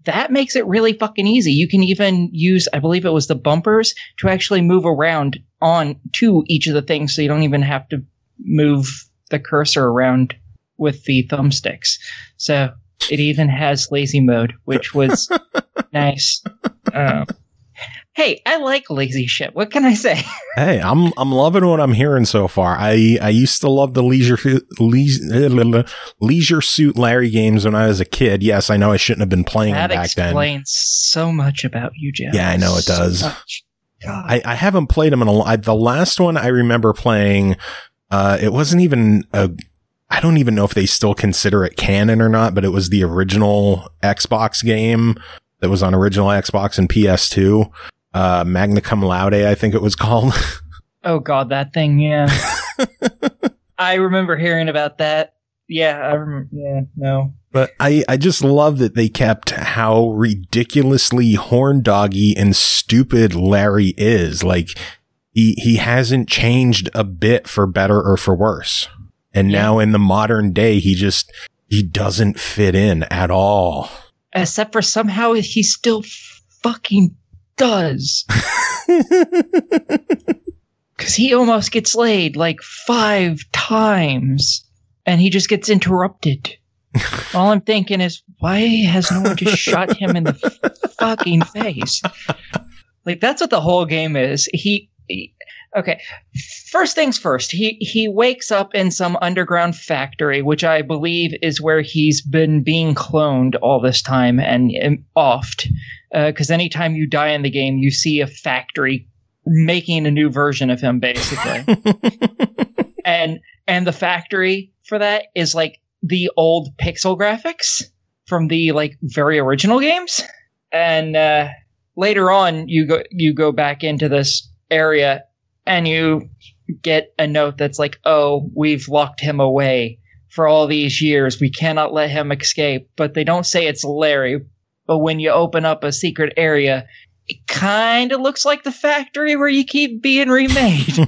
that makes it really fucking easy. You can even use, I believe it was the bumpers, to actually move around on to each of the things, so you don't even have to move the cursor around with the thumbsticks. So it even has lazy mode, which was nice. Um, hey, I like lazy shit. What can I say? Hey, I'm I'm loving what I'm hearing so far. I, I used to love the leisure leisure, leisure Suit Larry games when I was a kid. Yes, I know I shouldn't have been playing that them back then. That explains so much about you, Jeff. Yeah, I know it does. So I, I haven't played them in a I, the last one I remember playing. Uh, it wasn't even a. I don't even know if they still consider it canon or not, but it was the original Xbox game that was on original Xbox and P S two. Uh, Magna Cum Laude, I think it was called. Oh God, that thing, yeah. I remember hearing about that. Yeah, I remember. Yeah, no. But I, I just love that they kept how ridiculously horn doggy and stupid Larry is. Like, he, he hasn't changed a bit for better or for worse. And yeah. Now in the modern day, he just, he doesn't fit in at all. Except for somehow he still fucking does. Because he almost gets laid like five times. And he just gets interrupted. All I'm thinking is, why has no one just shot him in the f- fucking face? Like, that's what the whole game is. He, he, okay. First things first, he, he wakes up in some underground factory, which I believe is where he's been being cloned all this time and, and offed. Because uh, anytime you die in the game, you see a factory making a new version of him, basically. and and the factory for that is like the old pixel graphics from the like very original games. And uh, later on, you go you go back into this area and you get a note that's like, "Oh, we've locked him away for all these years. We cannot let him escape." But they don't say it's Larry. But when you open up a secret area, it kind of looks like the factory where you keep being remade.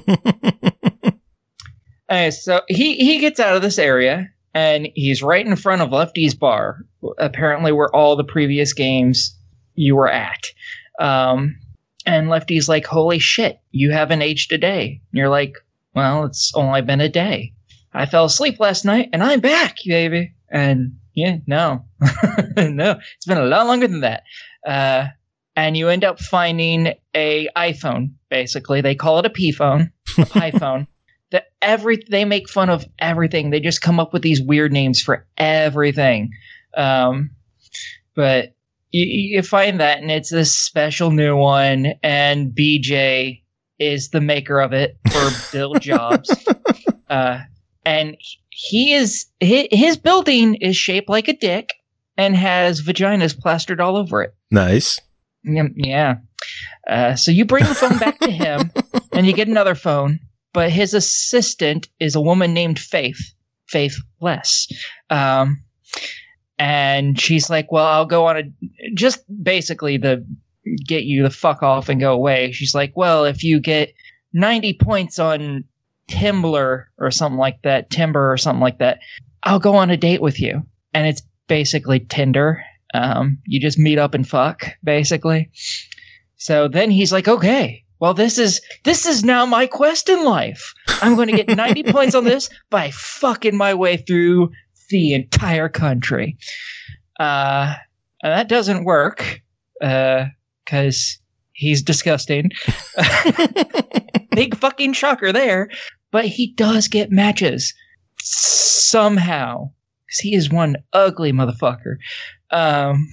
uh, so he, he gets out of this area, and he's right in front of Lefty's bar, apparently where all the previous games you were at. Um, and Lefty's like, holy shit, you haven't aged a day. And you're like, well, it's only been a day. I fell asleep last night, and I'm back, baby. And yeah, no. no, it's been a lot longer than that. Uh, and you end up finding a iPhone, basically. They call it a P-phone, a iPhone. That every they make fun of everything. They just come up with these weird names for everything. Um, but you, you find that, and it's this special new one, and B J is the maker of it for Bill Jobs. Uh, and he is his, his building is shaped like a dick and has vaginas plastered all over it. Nice. Yeah. Uh, so you bring the phone back to him, and you get another phone. But his assistant is a woman named Faith, Faithless. Um, and she's like, well, I'll go on a, just basically the get you the fuck off and go away. She's like, well, if you get ninety points on Timber or something like that, Timber or something like that, I'll go on a date with you. And it's basically Tinder. Um, you just meet up and fuck, basically. So then he's like, okay. Well, this is this is now my quest in life. I'm going to get ninety points on this by fucking my way through the entire country. Uh, and that doesn't work because uh, he's disgusting. Big fucking shocker there. But he does get matches somehow because he is one ugly motherfucker. Um,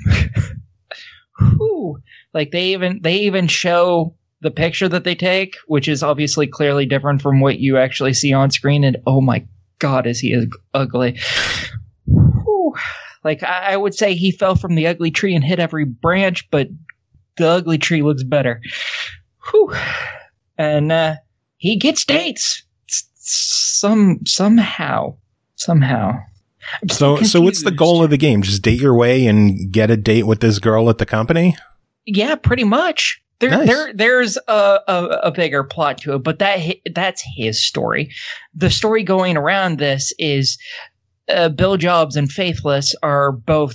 whew. Like they even they even show the picture that they take, which is obviously clearly different from what you actually see on screen. And oh my God, is he ugly. Whew. Like I, I would say he fell from the ugly tree and hit every branch, but the ugly tree looks better. Whew. And uh, he gets dates some somehow. Somehow. So so what's the goal of the game? Just date your way and get a date with this girl at the company? Yeah, pretty much. There, nice. there, there's a, a, a bigger plot to it, but that that's his story. The story going around this is uh, Bill Jobs and Faithless are both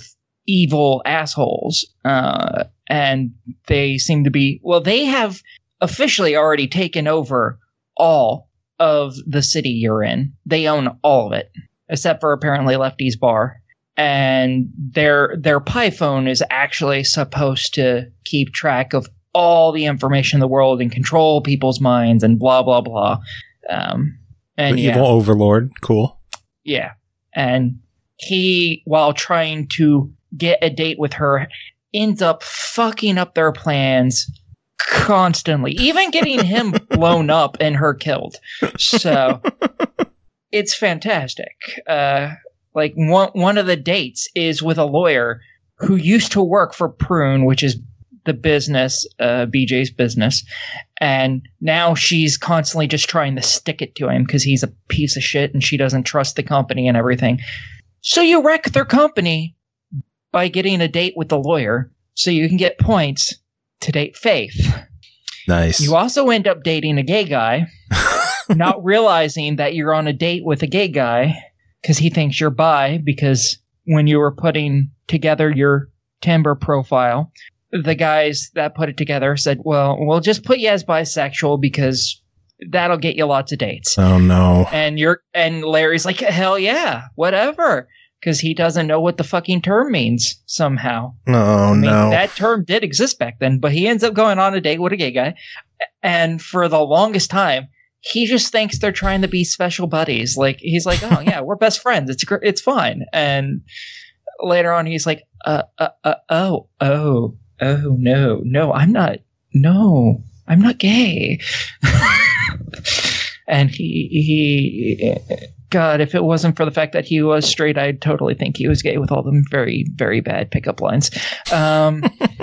evil assholes. Uh, and they seem to be, well, they have officially already taken over all of the city you're in. They own all of it, except for apparently Lefty's bar. And their their Pi phone is actually supposed to keep track of all the information in the world and control people's minds and blah, blah, blah. Um, and The yeah, evil overlord. Cool. yeah. And he, while trying to get a date with her, ends up fucking up their plans constantly, even getting him blown up and her killed. So it's fantastic. Uh, like one one of the dates is with a lawyer who used to work for Prune, which is the business, uh, B J's business, and now she's constantly just trying to stick it to him because he's a piece of shit and she doesn't trust the company and everything. So you wreck their company by getting a date with the lawyer so you can get points to date Faith. Nice. You also end up dating a gay guy, not realizing that you're on a date with a gay guy because he thinks you're bi, because when you were putting together your Timber profile, the guys that put it together said, well, we'll just put you as bisexual because that'll get you lots of dates. Oh no. And you're and Larry's like, hell yeah, whatever. Because he doesn't know what the fucking term means somehow. Oh I mean, no. that term did exist back then, but he ends up going on a date with a gay guy. And for the longest time, he just thinks they're trying to be special buddies. Like, he's like, oh yeah, we're best friends. It's gr- it's fine. And later on, he's like, uh, uh, uh, oh, oh, oh, no, no, I'm not, no, I'm not gay. And he, he, God, if it wasn't for the fact that he was straight, I'd totally think he was gay with all them very, very bad pickup lines. Um,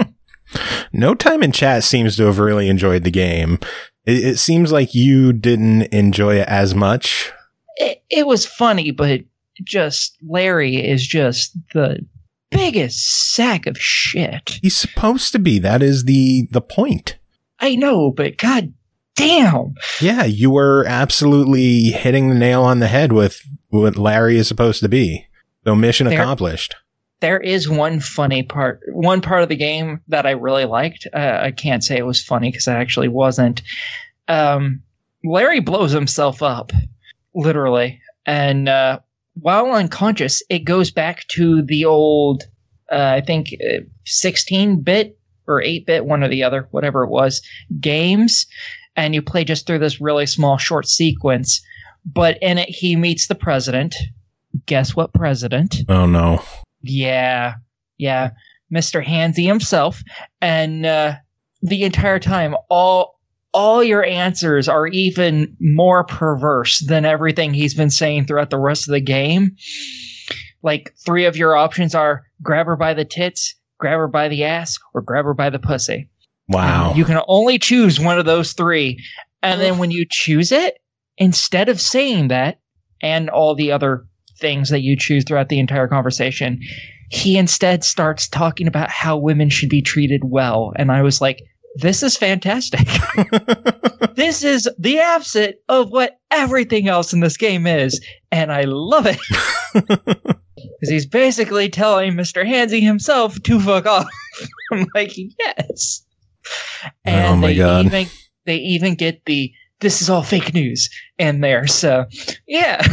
No Time in Chat seems to have really enjoyed the game. It, it seems like you didn't enjoy it as much. it, it was funny, but just Larry is just the biggest sack of shit. He's supposed to be. That is the the point. I know, but god damn. Yeah, you were absolutely hitting the nail on the head with what Larry is supposed to be. So mission There- accomplished. There is one funny part, one part of the game that I really liked. Uh, I can't say it was funny because it actually wasn't. Um, Larry blows himself up, literally. And uh, while unconscious, it goes back to the old, uh, I think, uh, sixteen-bit or eight-bit, one or the other, whatever it was, games. And you play just through this really small, short sequence. But in it, he meets the president. Guess what president? Oh no. Yeah, yeah, Mister Hansy himself, and uh, the entire time, all all your answers are even more perverse than everything he's been saying throughout the rest of the game. Like, three of your options are grab her by the tits, grab her by the ass, or grab her by the pussy. Wow. And you can only choose one of those three, and then when you choose it, instead of saying that and all the other things that you choose throughout the entire conversation, he instead starts talking about how women should be treated well. And I was like, this is fantastic. This is the opposite of what everything else in this game is. And I love it. Because he's basically telling Mister Hansy himself to fuck off. I'm like, yes. And Oh my they God. even they even get the this is all fake news in there. So yeah.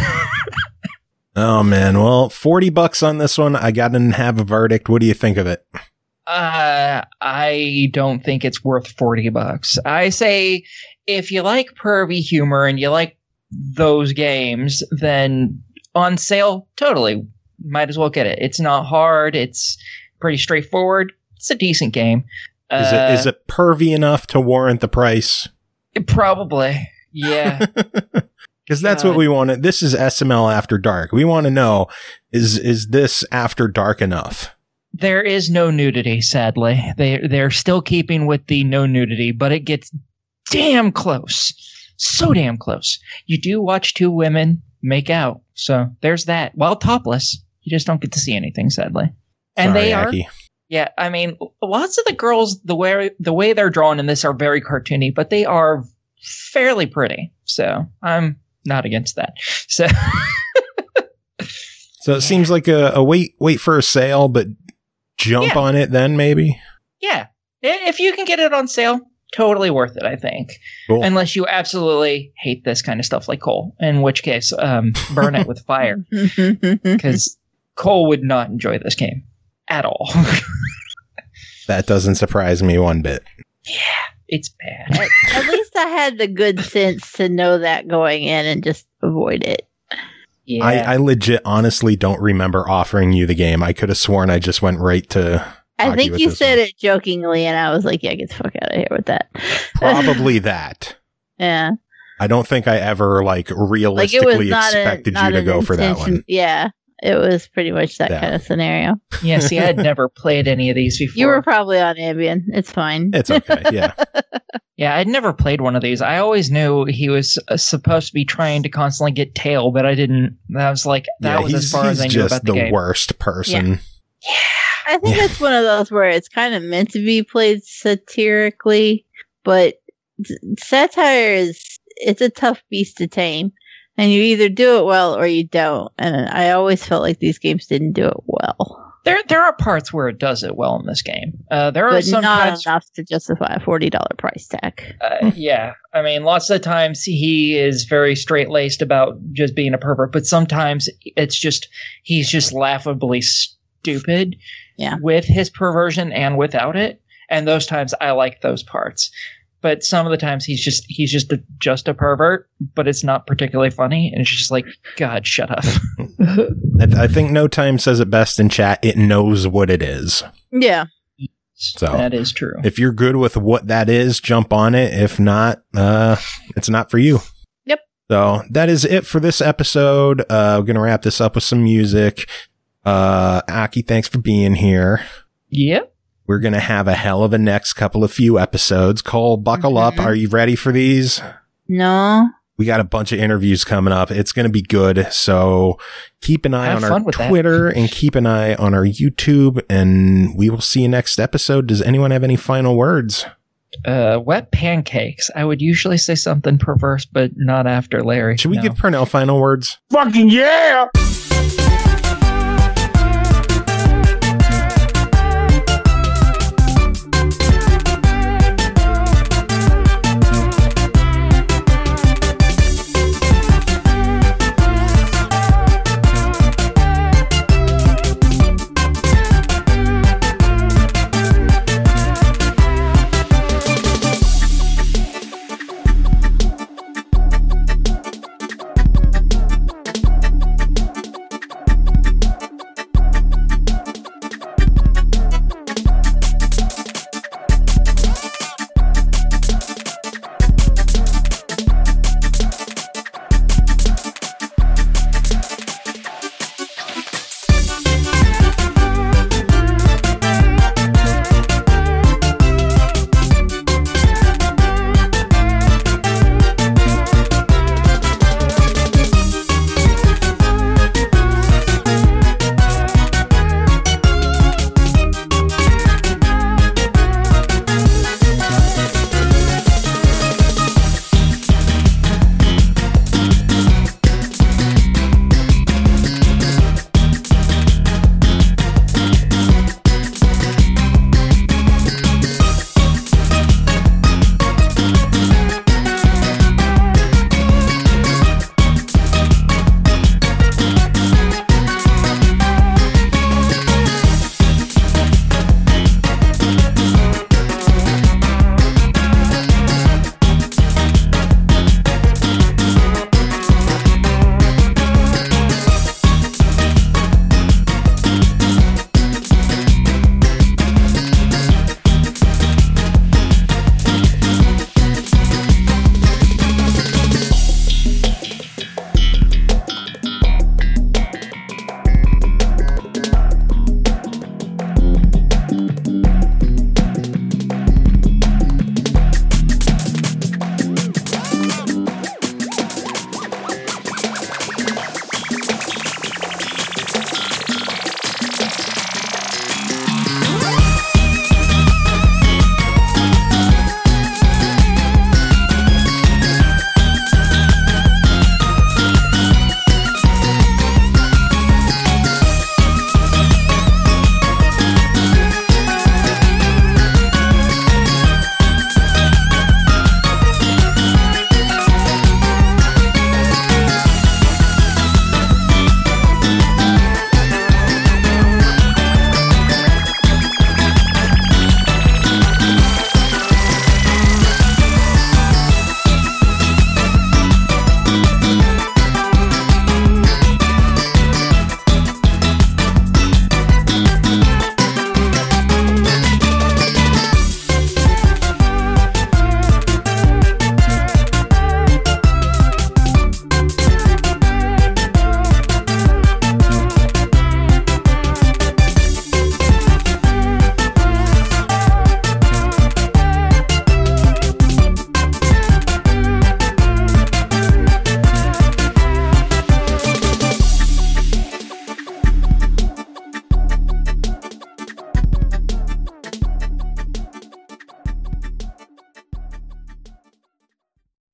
Oh man. Well, forty bucks on this one. I got to have a verdict. What do you think of it? Uh, I don't think it's worth forty bucks. I say if you like pervy humor and you like those games, then on sale, totally. Might as well get it. It's not hard. It's pretty straightforward. It's a decent game. Is Uh, it is it pervy enough to warrant the price? Probably. Yeah. Because that's God. what we want. This is S M L After Dark. We want to know, is is this after dark enough? There is no nudity, sadly. They they're still keeping with the no nudity, but it gets damn close. So damn close. You do watch two women make out. So there's that. While topless. You just don't get to see anything, sadly. And Sorry, they are Aki. Yeah, I mean, lots of the girls, the way the way they're drawn in this are very cartoony, but they are fairly pretty. So I'm not against that. So So it seems like a, a wait wait for a sale, but jump Yeah. on it then, maybe? Yeah. I- If you can get it on sale, totally worth it, I think. Cool. Unless you absolutely hate this kind of stuff like Cole, in which case, um, burn it with fire. Because Cole would not enjoy this game at all. That doesn't surprise me one bit. It's bad. at, at least I had the good sense to know that going in and just avoid it. Yeah. I, I legit honestly don't remember offering you the game. I could have sworn I just went right to I argue think with you this said one. it jokingly, and I was like, "Yeah, get the fuck out of here with that." Probably that. Yeah, I don't think I ever like like it was realistically not a, expected not you to an go for that intention- one. Yeah, it was pretty much that Yeah. kind of scenario. Yeah, see, I had never played any of these before. You were probably on Ambien. It's fine. It's okay. Yeah. Yeah, I'd never played one of these. I always knew he was uh, supposed to be trying to constantly get tail, but I didn't. That was like, that yeah, was he's, as far he's as I knew just about the, the game. worst person. I think Yeah. it's one of those where it's kind of meant to be played satirically, but s- satire is it's a tough beast to tame, and you either do it well or you don't. And I always felt like these games didn't do it well, There, there are parts where it does it well in this game. Uh, there are but some not times, enough to justify a forty dollar price tag. uh, yeah. I mean, lots of times he is very straight laced about just being a pervert, but sometimes it's just he's just laughably stupid. Yeah. With his perversion and without it, and those times I like those parts. But some of the times he's just he's just a, just a pervert, but it's not particularly funny, and it's just like, God, shut up. I, I think No Time says it best in chat. It knows what it is. Yeah, So That is true. if you're good with what that is, jump on it. If not, uh, it's not for you. Yep. So that is it for this episode. Uh, we're going to wrap this up with some music. Uh, Aki, thanks for being here. Yep. We're going to have a hell of a next couple of few episodes. Cole, buckle up. Mhm. Are you ready for these? no, We got a bunch of interviews coming up. It's going to be good. So keep an eye Have on our fun with that. Twitter and keep an eye on our YouTube, and we will see you next episode. Does anyone have any final words? Uh, wet pancakes. I would usually say something perverse, but not after Larry. Should we No. give Purnell final words? Fucking yeah!